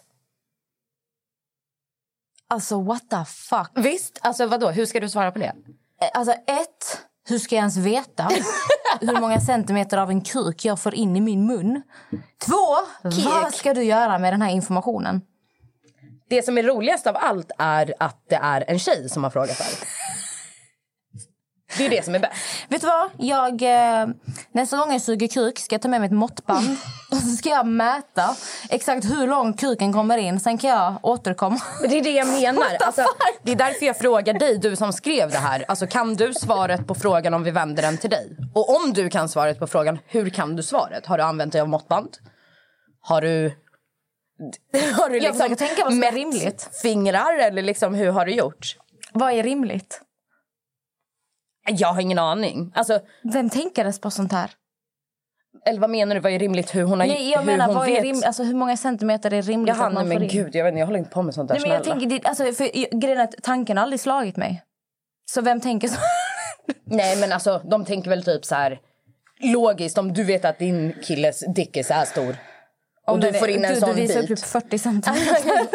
Alltså, what the fuck? Visst, alltså vadå? Hur ska du svara på det? Alltså, ett, hur ska jag ens veta hur många centimeter av en kuk jag får in i min mun? Två, vad ska du göra med den här informationen? Det som är roligast av allt är att det är en tjej som har frågat här. Det är det som är bäst. Vet du vad? Jag, eh, nästa gång jag suger kuk ska jag ta med mig ett måttband. Och så ska jag mäta exakt hur lång kuken kommer in. Sen kan jag återkomma. Men det är det jag menar. Alltså, det är därför jag frågar dig, du som skrev det här. Alltså, kan du svaret på frågan om vi vänder den till dig? Och om du kan svaret på frågan, hur kan du svaret? Har du använt dig av måttband? Har du... Har du Jag liksom försöker tänka vad som är mätt rimligt. fingrar? Eller liksom, hur har du gjort? Vad är rimligt? Jag har ingen aning. Alltså, Vem tänkades på sånt här? eller vad menar du? Vad är rimligt? Hur hon har Nej, jag hur menar, hon vad vet? är rim, alltså, hur många centimeter är rimligt Jag att man hann, får men in? gud, jag vet inte, jag håller inte på med sånt där. Nej, men jag snälla. tänker, det, alltså, för, grejen är att tanken har aldrig slagit mig. Så vem tänker så? Nej, men alltså, de tänker väl typ så här logiskt, om du vet att din killes dick är så här stor. Och Om du den får är- in en du, sån du visar upp bit. typ fyrtio centimeter.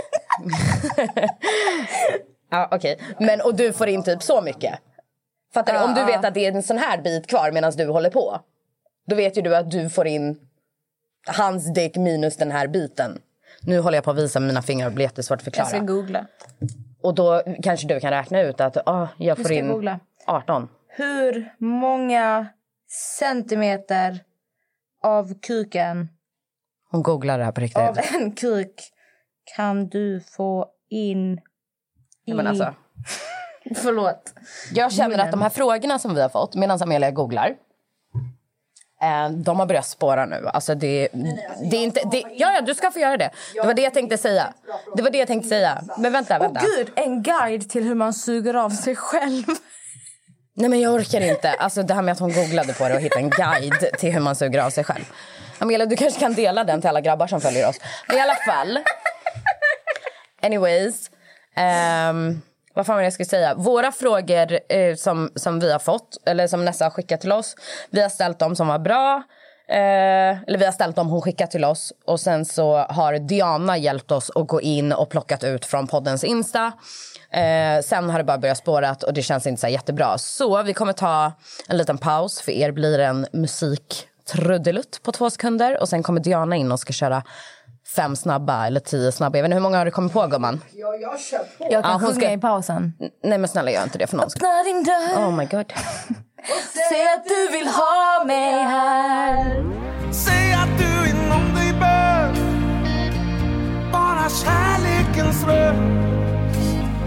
Ja, okej. Men och du får in typ så mycket. Fattar du? Ja, Om du ja. vet att det är en sån här bit kvar medan du håller på. Då vet ju du att du får in hans dick minus den här biten. Nu håller jag på att visa mina fingrar och blir jättesvårt att förklara. Jag ska googla. Och då kanske du kan räkna ut att ah, jag får ska in googla. arton. Hur många centimeter av kuken, Hon googlar det här på riktigt. av en kuk, kan du få in i... Ja, men alltså, Förlåt. jag känner Munnen. att de här frågorna som vi har fått medan Amelia googlar, eh, de har börjat spåra nu. Alltså det, det är inte... Det, ja, ja, du ska få göra det. Det var det jag tänkte säga. Det var det jag tänkte säga. Men vänta, Åh vänta. gud, en guide till hur man suger av sig själv. Nej, men jag orkar inte. Alltså det här med att hon googlade på det och hittade en guide till hur man suger av sig själv. Amelia, du kanske kan dela den till alla grabbar som följer oss. Men i alla fall. Anyways. Um, vad fan var det jag skulle säga? Våra frågor eh, som, som vi har fått, eller som Nessa har skickat till oss. Vi har ställt dem som var bra. Eh, eller vi har ställt dem, hon skickat till oss. Och sen så har Diana hjälpt oss att gå in och plockat ut från poddens Insta. Eh, sen har det bara börjat spårat och det känns inte så här jättebra. Så vi kommer ta en liten paus. För er blir en musiktrudelutt på två sekunder. Och sen kommer Diana in och ska köra fem snabba eller tio snabba. Jag vet inte, hur många har du kommit på, gumman? Ja, jag kör på. Jag kan Ja, hon sjunga ska- i pausen. Nej men snälla, gör inte det för någon ska... Öppna din dörr. Oh my god. Säg att du vill ha mig här. Säg att du inom dig bär bara kärlekens röst.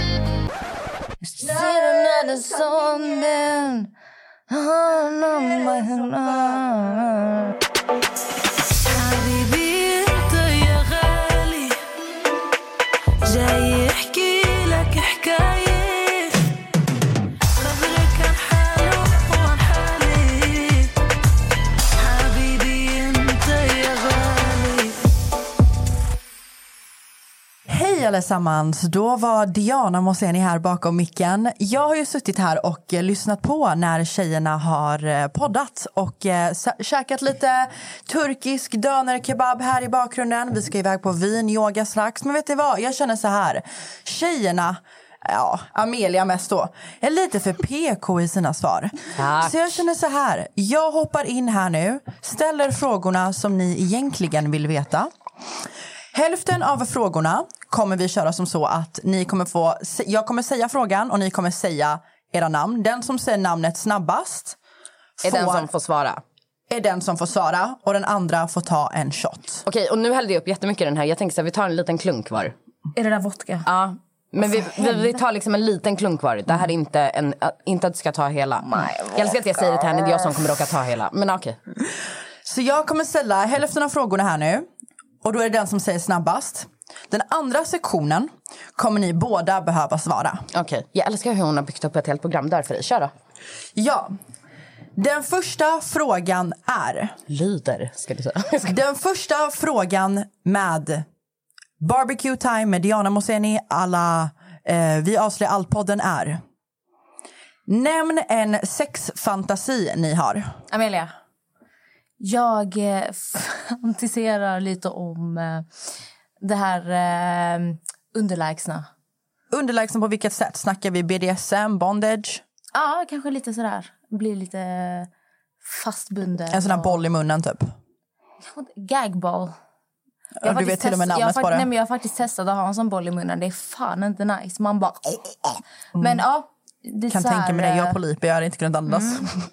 Ser du när den sonden han om mig här. حبيبي انت يا غالي جاي احكي لك حكايه خبرك عن حاله وعن حالي حبيبي انت يا غالي. Hej allesammans, då var Diana Moseni här bakom micken. Jag har ju suttit här och eh, lyssnat på när tjejerna har eh, poddat och eh, sa- käkat lite turkisk döner-kebab här i bakgrunden. Vi ska iväg på vin-yoga strax, men vet ni vad? Jag känner så här, tjejerna, ja, Amelia mest då, är lite för P K i sina svar. Tack. Så jag känner så här, jag hoppar in här nu, ställer frågorna som ni egentligen vill veta. Hälften av frågorna kommer vi köra som så att ni kommer få, jag kommer säga frågan och ni kommer säga era namn. Den som säger namnet snabbast Är får, den som får svara. är den som får svara och den andra får ta en shot. Okej, och nu hällde jag upp jättemycket den här. Jag tänker så här, vi tar en liten klunk var. Är det där vodka? Ja, men vi, vi, vi tar liksom en liten klunk var. Det här är inte, en, inte att du ska ta hela. Jag älskar att jag säger det till henne, det är jag som kommer råka ta hela. Men okej. Så jag kommer ställa hälften av frågorna här nu. Och då är det den som säger snabbast. Den andra sektionen kommer ni båda behöva svara. Okej, jag älskar hur hon har byggt upp ett helt program där för dig. Kör då. Ja. Den första frågan är... Lyder, ska du säga. Den första frågan med Barbecue Time med Diana Moseni alla eh, Vi avslöjar allt-podden är: nämn en sexfantasi ni har. Amelia. Jag eh, fantiserar lite om eh, det här eh, underlägsna. Underlägsen på vilket sätt? Snackar vi B D S M, bondage? Ja, kanske lite sådär. Blir lite fastbunden. En sån här och- boll i munnen typ. Gagball. Ja, du vet till och med namnet jag har på det. Nej, men jag har faktiskt testat att ha en sån boll i munnen. Det är fan inte nice. Man bara... Men ja. Det är Kan så här, tänka mig det. Jag eh, på liper, jag hade inte kunnat andas.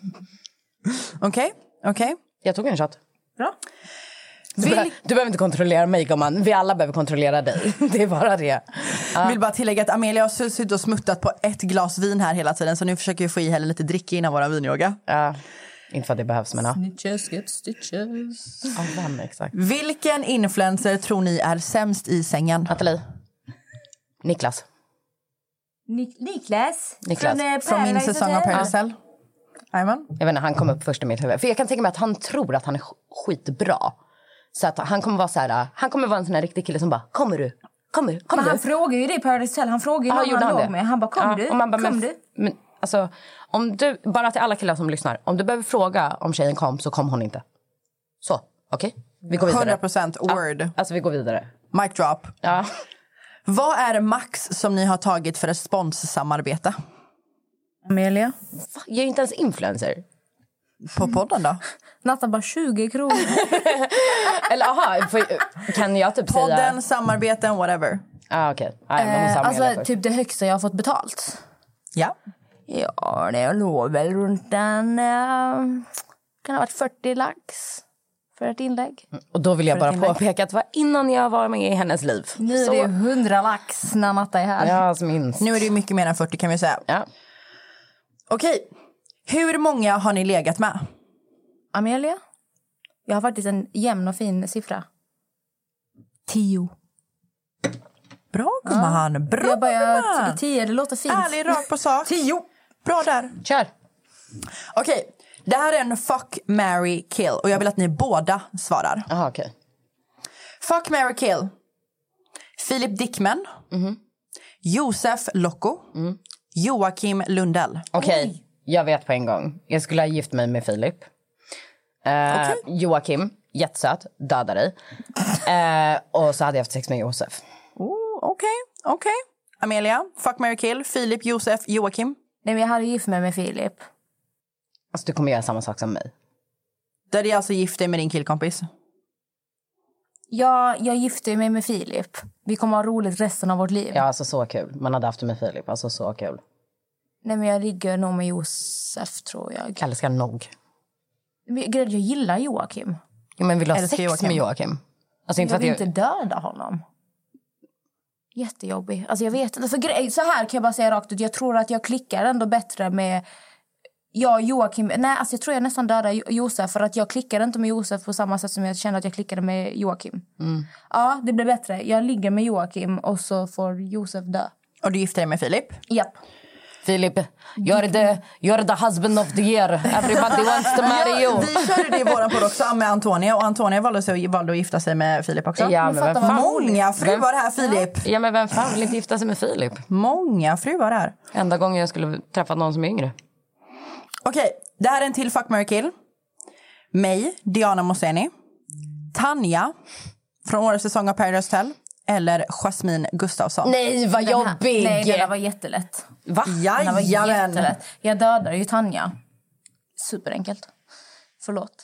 Okej, okej. Jag tog en shot. Bra. Du, behöver, du behöver inte kontrollera mig, gumman. Vi alla behöver kontrollera dig. Det är bara det. Jag vill bara tillägga att Amelia har suttit och smuttat på ett glas vin här hela tiden. Så nu försöker vi få i henne lite dricka innan våra vinyoga. Ja, inte för att det behövs, men ja. Snitches get stitches. Ja, vem, exakt. Vilken influencer tror ni är sämst i sängen? Nathalie. Niklas. Nik- Niklas. Niklas. Från, eh, Från min Paradise säsong av Hotel. Paradise Hotel. Jajamän. Jag vet inte, han kom upp först i mitt huvud. För jag kan tänka mig att han tror att han är sk- skitbra. Så att han kommer vara så här, han kommer vara en sån här riktig kille som bara, kommer du? Kommer, kommer Men du? han frågar ju det i Paradise Hotel. Han frågar ju Ja, någon gjorde han han låg det? med. Han bara, kom Ja, du? och man bara, kom men, du? Men alltså, om du, bara till alla killar som lyssnar. Om du behöver fråga om tjejen kom, så kom hon inte. Så, okej? Vi går vidare. hundra procent word. Ja, alltså vi går vidare. Mic drop. Ja. Vad är max som ni har tagit för ett sponssamarbete? Amelia. Fan, jag är ju inte ens influencer. På podden då? Natta bara tjugo kronor. Eller aha, för, kan jag typ säga... Podden, samarbeten, whatever. Ah, okej. Okay. Ah, men hon eh, samlar alltså typ det högsta jag har fått betalt. Ja. Ja, det låg väl runt en... Eh, kan ha varit fyrtio lax för ett inlägg. Och då vill jag För bara ett inlägg. påpeka att det var innan jag var med i hennes liv. Nu är Så- det hundra lax när Natta är här. Ja, som minst. Nu är det ju mycket mer än fyrtio kan vi säga. Ja. Okej. Hur många har ni legat med? Amelia? Jag har faktiskt en jämn och fin siffra. Tio. Bra gumman. Bra Jag bara, gumman. jag, tio, det låter fint. Ärlig, rakt på sak. Tio. Bra där. Kör. Okej. Det här är en fuck, marry, kill. Och jag vill att ni båda svarar. Aha, okej. Fuck, marry, kill. Filip Dickman. Josef Locko. Joakim Lundell. Okej, jag vet på en gång. Jag skulle ha gift mig med Filip. Eh, Okay. Joakim, jättesöt, dödar dig. Eh, och så hade jag haft sex med Josef. Oh, okej, okay, okej. Okay. Amelia, fuck, marry, kill. Filip, Josef, Joakim. Nej, men jag hade gift mig med Filip. Alltså du kommer göra samma sak som mig. Där är alltså gift dig med din killkompis. Ja, jag gifte mig med Filip. Vi kommer ha roligt resten av vårt liv. Ja, alltså så kul. Man hade haft det med Filip, alltså så kul. Nej, men jag ligger nog med Josef, tror jag. Jag älskar nog. Men, jag gillar Joakim. Ja, men vill du ha Älskar sex Joakim. med Joakim? Alltså inte Jag för vill att jag... inte döda honom. Jättejobbig. Alltså jag vet inte. För grej, så här kan jag bara säga rakt ut. Jag tror att jag klickar ändå bättre med... Jag och Joakim... Nej, alltså jag tror jag nästan dödar Jo- Josef. För att jag klickar inte med Josef på samma sätt som jag kände att jag klickade med Joakim. Mm. Ja, det blir bättre. Jag ligger med Joakim och så får Josef dö. Och du gifter dig med Filip? Japp. Filip, you're the, you're the husband of the year. Everybody wants to marry you. Vi körde det i våran podd också med Antonia. Och Antonia valde, sig, valde att gifta sig med Filip också. Ja, Men men fatta vem fan? vad Många fruar här, Filip. Ja, men vem fan vill inte gifta sig med Filip? Många fruar här. Enda gången jag skulle träffa någon som är yngre. Okej, det här är en till fuck, marry, kill. Mig, Diana Moseni. Tanja från årets säsong av Paradise Hotel. Eller Jasmine Gustafsson. Nej, vad Den här- jobbig! Nej, det där var jättelätt. Va? Det var Jajamän. jättelätt. Jag dödar ju Tanja. Superenkelt. Förlåt.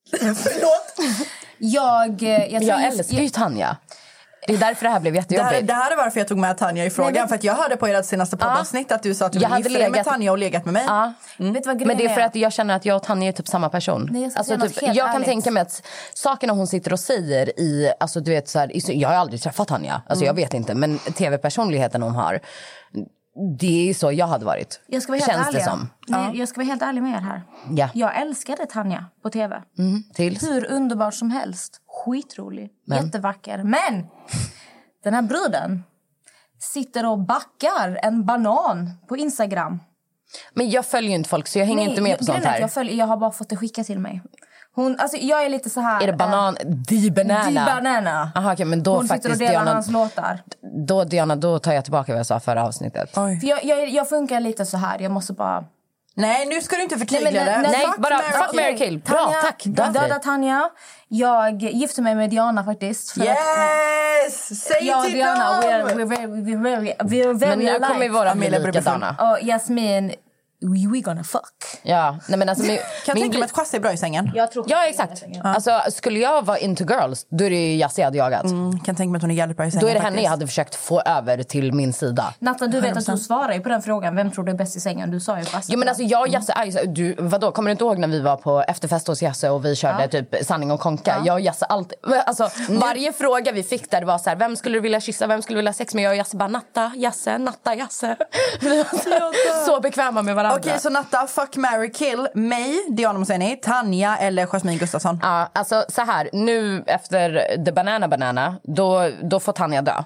Förlåt. Jag, eh, jag, tror Jag just- älskar ju Tanja. Det är därför det här blev Det här, jättejobbigt. det här är varför jag tog med Tanja i frågan. Nej, men- För att jag hörde på ert senaste poddavsnitt att du sa att du Jag ville hade gifta dig med legat- Tanja och legat med mig. Ja. Vet du vad grejen Men det är för är? att jag känner att jag och Tanja är typ samma person. Nej, jag ska alltså, säga något typ, helt jag kan ärligt. tänka mig att sakerna hon sitter och säger i, alltså du vet så här, i- jag har aldrig träffat Tanja. Alltså jag vet inte, men tv-personligheten hon har, det är så jag hade varit. Jag ska vara helt Känns ärlig. det som. Nej, jag ska vara helt ärlig med er här. Ja. Jag älskade Tanja på tv. Mm, tills. Hur underbar som helst. Skitrolig. Men. Jättevacker. Men den här bruden sitter och backar en banan på Instagram. Men jag följer ju inte folk så jag hänger Nej, inte med jag, på sånt grejen är att här. Jag, följer, jag har bara fått det skickat till mig. Hon, alltså, jag är lite så här... Är det banan? Di banana? Di banana. Aha, okej, men då Hon sitter och faktiskt delar Diana, hans låtar. då, Diana, då tar jag tillbaka vad jag sa förra avsnittet. Oj. För jag, jag, jag funkar lite så här. Jag måste bara... Nej, nu ska du inte förtydliga Nej, men- det. nej, Nej, bara marry, fuck, kill. marry, kill. Bra, Tanja, tack. Döda Döda Tanja. Jag gifte mig med Diana faktiskt. För att, Yes! Säg jag och till Diana, dem! we're, we're, very, we're, very, we're very Men nu alike. kommer våra bli Amelia blir likadana. Och Jasmin, we, we gonna fuck. Ja, nej men alltså min, Kan jag min tänka mig att Chasse är bra i sängen? Jag tror Ja, exakt. Alltså, skulle jag vara into girls, då är det ju Jassi jag hade jagat. Mm, kan tänka mig att hon är jävligt bra i sängen. Då är det henne faktiskt. jag hade försökt få över till min sida. Natta, du vet att du svarar ju på den frågan. Vem tror du är bäst i sängen? Du sa ju fast. Jo men alltså jag och Jasse är ju så, du, vadå, kommer du inte ihåg när vi var på efterfest hos Jasse och vi körde Ja. typ sanning och konka? Jag och Jasse alltid, alltså varje fråga vi fick där det var så här, vem skulle du vilja kyssa, vem skulle du vilja ha sex med? Jag och Jasse bara, Natta, Jasse, Natta, Jasse. Vi var så bekväma med varandra. Okej, så Natta, fuck, marry, kill. Mig, Diana Moseni, Tanja eller Jasmine Gustafsson. Ja, alltså så här, nu efter The Banana Banana, då, då får Tanja dö.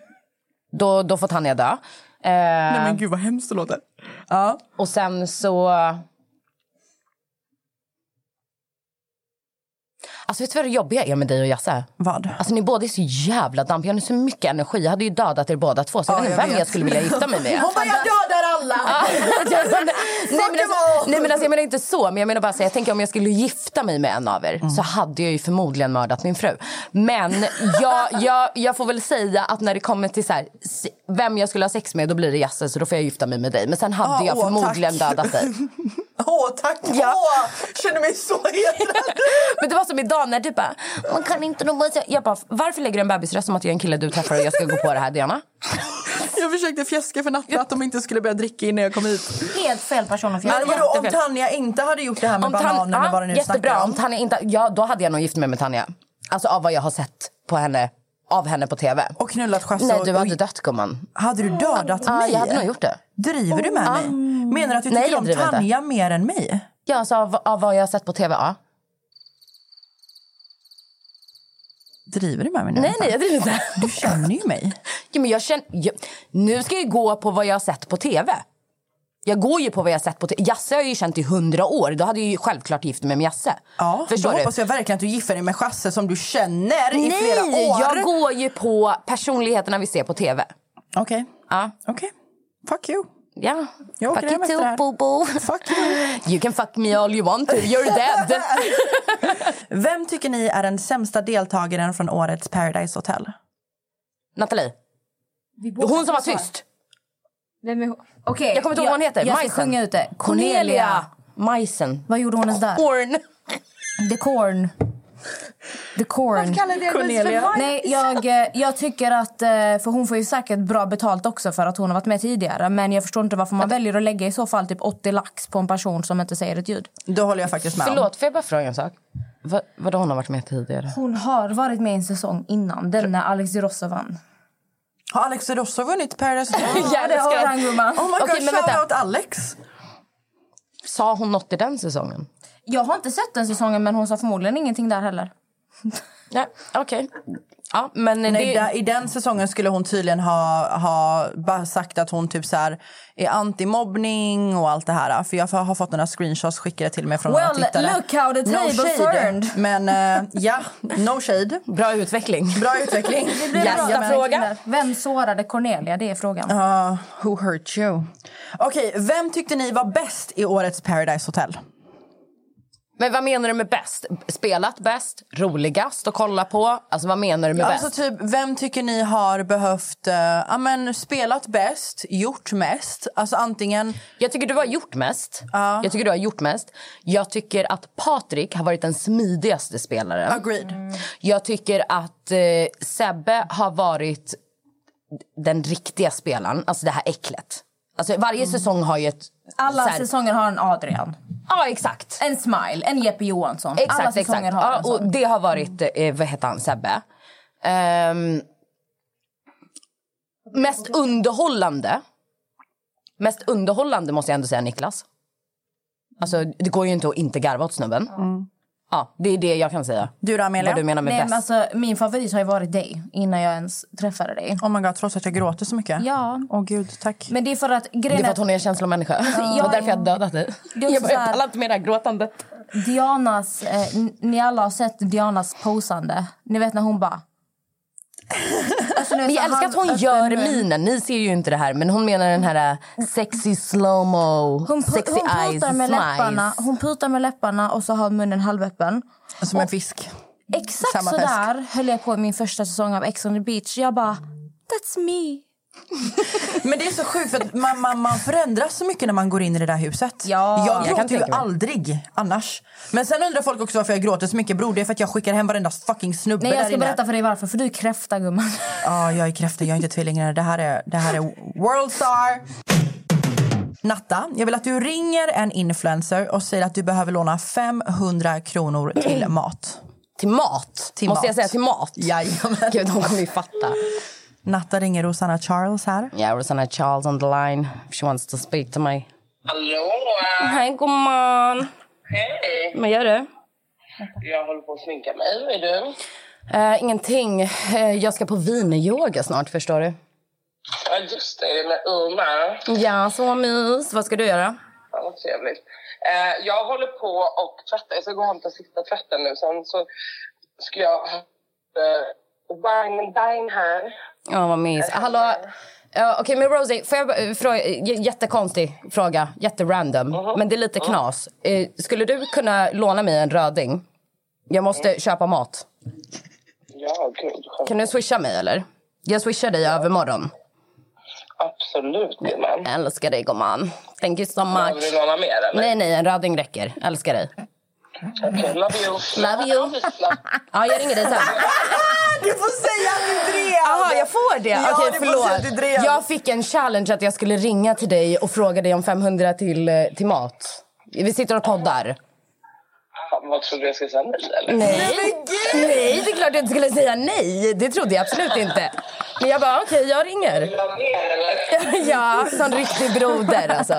Då, då får Tanja dö. Eh, Nej men gud vad hemskt det låter. Ja. Och sen så... Alltså vet du vad det jobbiga är med dig och Jasse? Vad? Alltså ni båda är så jävla dampiga, ni har så mycket energi. Jag hade ju dödat er båda två, så jag Ja, vet inte jag vem vet. jag skulle vilja gifta mig med. Hon bara, jag dödar alla! nej, men them alltså, all! nej men alltså jag menar inte så, men jag menar bara så, jag tänker om jag skulle gifta mig med en av er så hade jag ju förmodligen mördat min fru. Men jag, jag, jag får väl säga att när det kommer till så här, s- vem jag skulle ha sex med, då blir det Jasse, så då får jag gifta mig med dig. Men sen hade Ah, jag åh, förmodligen tack. dödat dig. Åh, tack! Ja. Åh, känner mig så hedrad. Men det var som idag när du bara, man kan inte nog säga. Jag bara, varför lägger du en bebisröst som att jag är en kille du träffar och jag ska gå på det här, Diana? Jag försökte fjäska för Natta att de inte skulle börja dricka innan jag kom hit. Helt fel person att Men fjäska. vadå, om jättefel. Tanja inte hade gjort det här med Om Tan- bananen eller ja, vad det nu jättebra. snackar Om om. Tanja inte, ja, då hade jag nog gift mig med Tanja. Alltså av vad jag har sett på henne, av henne på tv. Och knullat Chasse. Nej, och- du hade och- dött, gumman. Hade du dödat Ja, mig? jag hade nog gjort det. Driver du med mig? Menar du att du Nej, tycker jag om driver inte. Tanja mer än mig? Ja, alltså av, av vad jag har sett på tv, ja. Driver du med mig nu? Nej, nej, jag driver inte. Du känner ju mig. Ja, men jag känner, jag, nu ska jag gå på vad jag har sett på tv. Jag går ju på vad jag har sett på tv. Jasse har jag ju känt i hundra år. Då hade jag ju självklart gift mig med Jasse. Ja, Förstår då du? hoppas jag verkligen att du gifter dig med Chasse som du känner i flera Nej, år. jag går ju på personligheterna vi ser på tv. Okej, Ja. okej. Fuck you. Ja. Jag Fuck åker hem you efter det här. too, bobo. Fuck you. You can fuck me all you want to. You're dead. Vem tycker ni är den sämsta deltagaren från årets Paradise Hotel? Nathalie. Hon som var tyst. Vem är hon? Okej, Jag kommer inte ihåg vad hon heter. Jag ska Majsen. sjunga ut det. Cornelia. Cornelia. Majsen. Vad gjorde hon ens där? Corn. The Corn. The Corn. Cornelia. Nej, jag, eh, jag tycker att... eh, För hon får ju säkert bra betalt också för att hon har varit med tidigare. Men jag förstår inte varför man väljer att lägga i så fall typ åttio lax på en person som inte säger ett ljud. Då håller jag faktiskt med om. Förlåt, får jag bara fråga en sak? Va, vadå hon har varit med tidigare? Hon har varit med i en säsong innan. Den när Alex de Rossa vann. Har Alex de Rossa vunnit Paradise Hotel? Ja, det har han, gumman. Oh my god, Okej, men shout vänta. out Alex. Sa hon något i den säsongen? Jag har inte sett den säsongen, men hon sa förmodligen ingenting där heller. Ja, okej. Ja, men Nej, det... där, i den säsongen skulle hon tydligen ha, ha bara sagt att hon typ så här är anti-mobbning och allt det här. För jag har fått några screenshots skickade till mig från några Well, tittare. look how the table shade. turned. Men uh, ja, no shade. Bra utveckling. Bra utveckling. Nästa Jajamän. fråga. Vem sårade Cornelia? Det är frågan. Uh, who hurt you? Okej, okay, vem tyckte ni var bäst i årets Paradise Hotel? Men vad menar du med bäst? Spelat bäst? Roligast att kolla på? Alltså vad menar du med Alltså bäst? typ, vem tycker ni har behövt uh, ja, men, spelat bäst, gjort mest? Alltså antingen... Jag tycker du har gjort mest. Ja. Jag tycker du har gjort mest. Jag tycker att Patrik har varit den smidigaste spelaren. Agreed. Mm. Jag tycker att eh, Sebbe har varit den riktiga spelaren. Alltså det här äcklet. Alltså varje säsong har ju ett... Alla så här- säsonger har en Adrian. Ja, exakt. En Smile, en Jeppe Johansson. Alla Exakt, säsonger exakt. har Ja, en sån. och det har varit, eh, vad heter han, Sebbe. Ehm, mest underhållande. Mest underhållande måste jag ändå säga Niklas. Alltså, det går ju inte att inte garva åt snubben. Mm. Ja, det är det jag kan säga. Du då, Amelia? Vad du menar med Nej, bäst. men alltså, min favorit har ju varit dig innan jag ens träffade dig. Oh my god, trots att jag gråter så mycket. Ja. Åh oh, gud, tack. Men det är för att Det är grejen för att hon är en känslomänniska. Det Ja, var därför jag ja. dödat dig. Det är också Jag bara, så här- jag pallar inte med det här gråtandet. Dianas, eh, n- ni alla har sett Dianas posande. Ni vet när hon bara... Alltså, Men jag älskar att hon gör minen. Ni ser ju inte det här, men hon menar den här äh, sexy slow-mo, Hon, pu- sexy hon eyes, putar med smiles. läpparna. Hon putar med läpparna och så har munnen halvöppen. Som en fisk. Exakt Samma så fest. där höll jag på i min första säsong av Ex on the Beach. Jag bara, that's me. Men det är så sjukt för att man, man, man förändras så mycket när man går in i det där huset. Ja, jag jag kan gråter ju tänka mig. aldrig annars. Men sen undrar folk också varför jag gråter så mycket. Bror, det är för att jag skickar hem varenda fucking snubbe Nej, jag där ska inne. berätta för dig varför. För du är kräfta, gumman. Ja, jag är kräfta, jag är inte tvillingar. Det här är, det här är Worldstar. Natta, jag vill att du ringer en influencer och säger att du behöver låna femhundra kronor till mat. Till mat? Till Måste mat. jag säga till mat? Jajamän. Gud, hon kommer ju fatta. Natta ringer Rosanna Charles här. Yeah, Rosanna Charles on the line. She wants to speak to me. Hallå! Hej, gumman. Hej! Vad gör du? Jag håller på att sminka mig. Vad är du? Uh, ingenting. Uh, jag ska på wieneryoga snart, förstår du. Ja, just det. Med Uma. Ja, så mys. Vad ska du göra? Ja, vad trevligt. Eh, jag håller på och tvätta. Jag ska gå och hämta sista tvätten nu. Sen så ska jag ha eh, wine and dine här. Ja, vad mys. Hallå? Uh, Okej, okay, men Rosie, får jag bara fråga, j- jättekonstig fråga, jätterandom, uh-huh. men det är lite knas. Uh, skulle du kunna låna mig en röding? Jag måste mm. köpa mat. Ja, gud. Kan du swisha mig, eller? Jag swishar dig över morgon. Absolut, gumman. Jag älskar dig, gumman. Thank you so much. Vill du låna mer, eller? Nej, nej, en röding räcker. Älskar dig. Okej, okay, love you. Love you. Ja, jag ringer dig sen. Du får säga att du drev! Jaha, jag får det? Ja, Okej, du får säga att du förlåt. drev. Jag fick en challenge att jag skulle ringa till dig och fråga dig om femhundra till, eh, till mat. Vi sitter och poddar. Ja, vad trodde du jag skulle säga nej, eller? Nej. Nej, det är klart jag inte skulle säga nej. Det trodde jag absolut inte. Men jag bara, okej, okay, jag ringer. Vill du ha mer, eller? Ja, som riktig broder, alltså.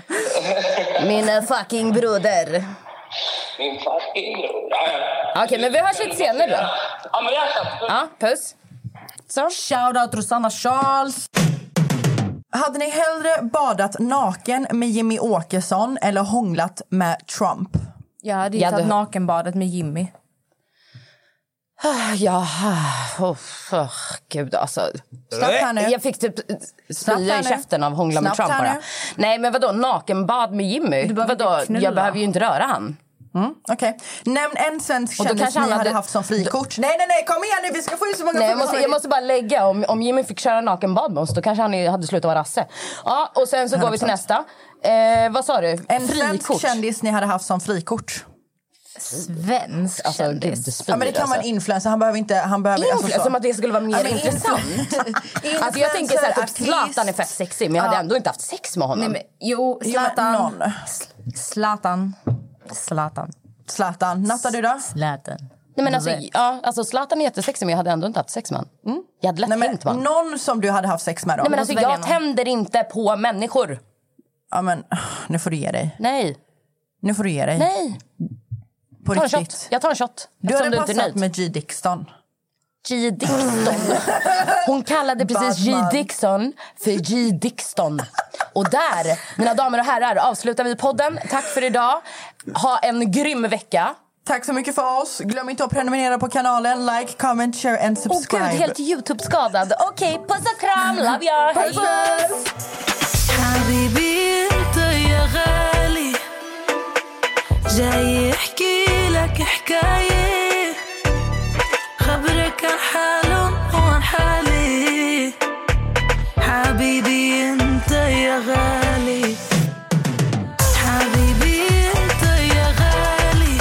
Min eh, fucking broder. Min fucking bror. Ja, ja. Okej, okay, men vi hörs lite senare då. Ja, men jag köper. Ja, puss. Så. Shout out Rosanna Charles. Hade ni hellre badat naken med Jimmy Åkesson eller hånglat med Trump? Jag hade ju Ja, tagit du- nakenbadet med Jimmy. Ja, oh, oh, gud alltså. Snabbt här nu. Jag fick typ spya i käften av hångla med Snabbt Trump här bara. nu. Nej, men vadå, nakenbad med Jimmy? Du behöver Vadå, inte knulla. jag behöver ju inte röra han. Mm, Okej. Okay. Nämn en svensk Och då kändis kanske ni han hade hade- haft som frikort. Nej, nej, nej, kom igen nu. Vi ska få ju så många Nej, jag, frågor. måste, jag måste bara lägga, om, om Jimmy fick köra nakenbad med oss, då kanske han hade slutat vara rasse. Ja, och sen så går vi till nästa. Eh, vad sa du? En Frikort. svensk kändis ni hade haft som frikort. Svensk Alltså, gud, kändis. det spyr, Ja, men det kan vara en alltså. influencer. Han behöver inte... Han behöver, alltså, Influencer, så. som att det skulle vara mer Ja, men intressant. influ- Alltså jag tänker så här, typ artist. Zlatan är fett sexig, men jag hade Ja. ändå inte haft sex med honom. Nej, men, jo, Jo, men Zlatan. någon. Zlatan. Zlatan. Zlatan. Natta, du då? Zlatan. Nej, men alltså, ja, alltså Zlatan är jättesexig, men jag hade ändå inte haft sex med honom. Mm. Jag hade lätt Nej, men hängt med honom. någon som du hade haft sex med då? Nej, men alltså, välja jag någon. tänder inte på människor. Ja, men nu får du ge dig. Nej, Nu får du ge dig. nej. På Ta en riktigt. shot. Jag tar en shot. Du eftersom hade inte är passat nöjd. med G. Dixon. G. Dixon. Hon kallade precis G. Badman. Dixon för G. Dixon. Och där, mina damer och herrar, avslutar vi podden. Tack för idag. Ha en grym vecka. Tack så mycket för oss. Glöm inte att prenumerera på kanalen. Like, comment, share and Åh subscribe. gud, helt YouTube-skadad. Okej, puss och kram. Love ya. Hej. حبيبي انت يا غالي جاي يحكي لك حكاية خبرك عن حاله وعن حالي حبيبي انت يا غالي حبيبي انت يا غالي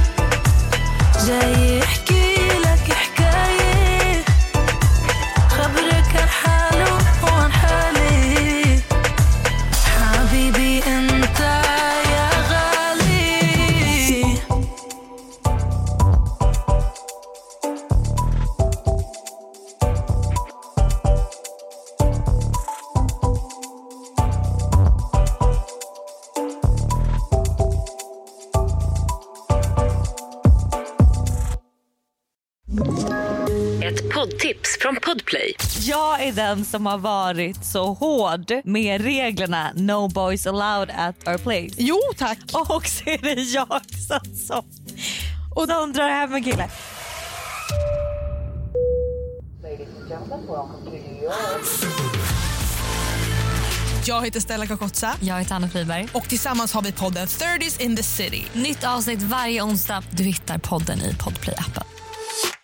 جاي يحكي لك حكاية خبرك عن حاله وعن حالي حبيبي انت يا غالي Ett poddtips från Podplay. Jag är den som har varit så hård med reglerna No boys allowed at our place. Jo, tack. Och så är det jag som, som, och de drar hem en kille. Jag heter Stella Kakotsa Jag heter Anna Friberg. och tillsammans har vi podden thirties in the city. Nytt avsnitt varje onsdag. Du hittar podden i Podplay-appen.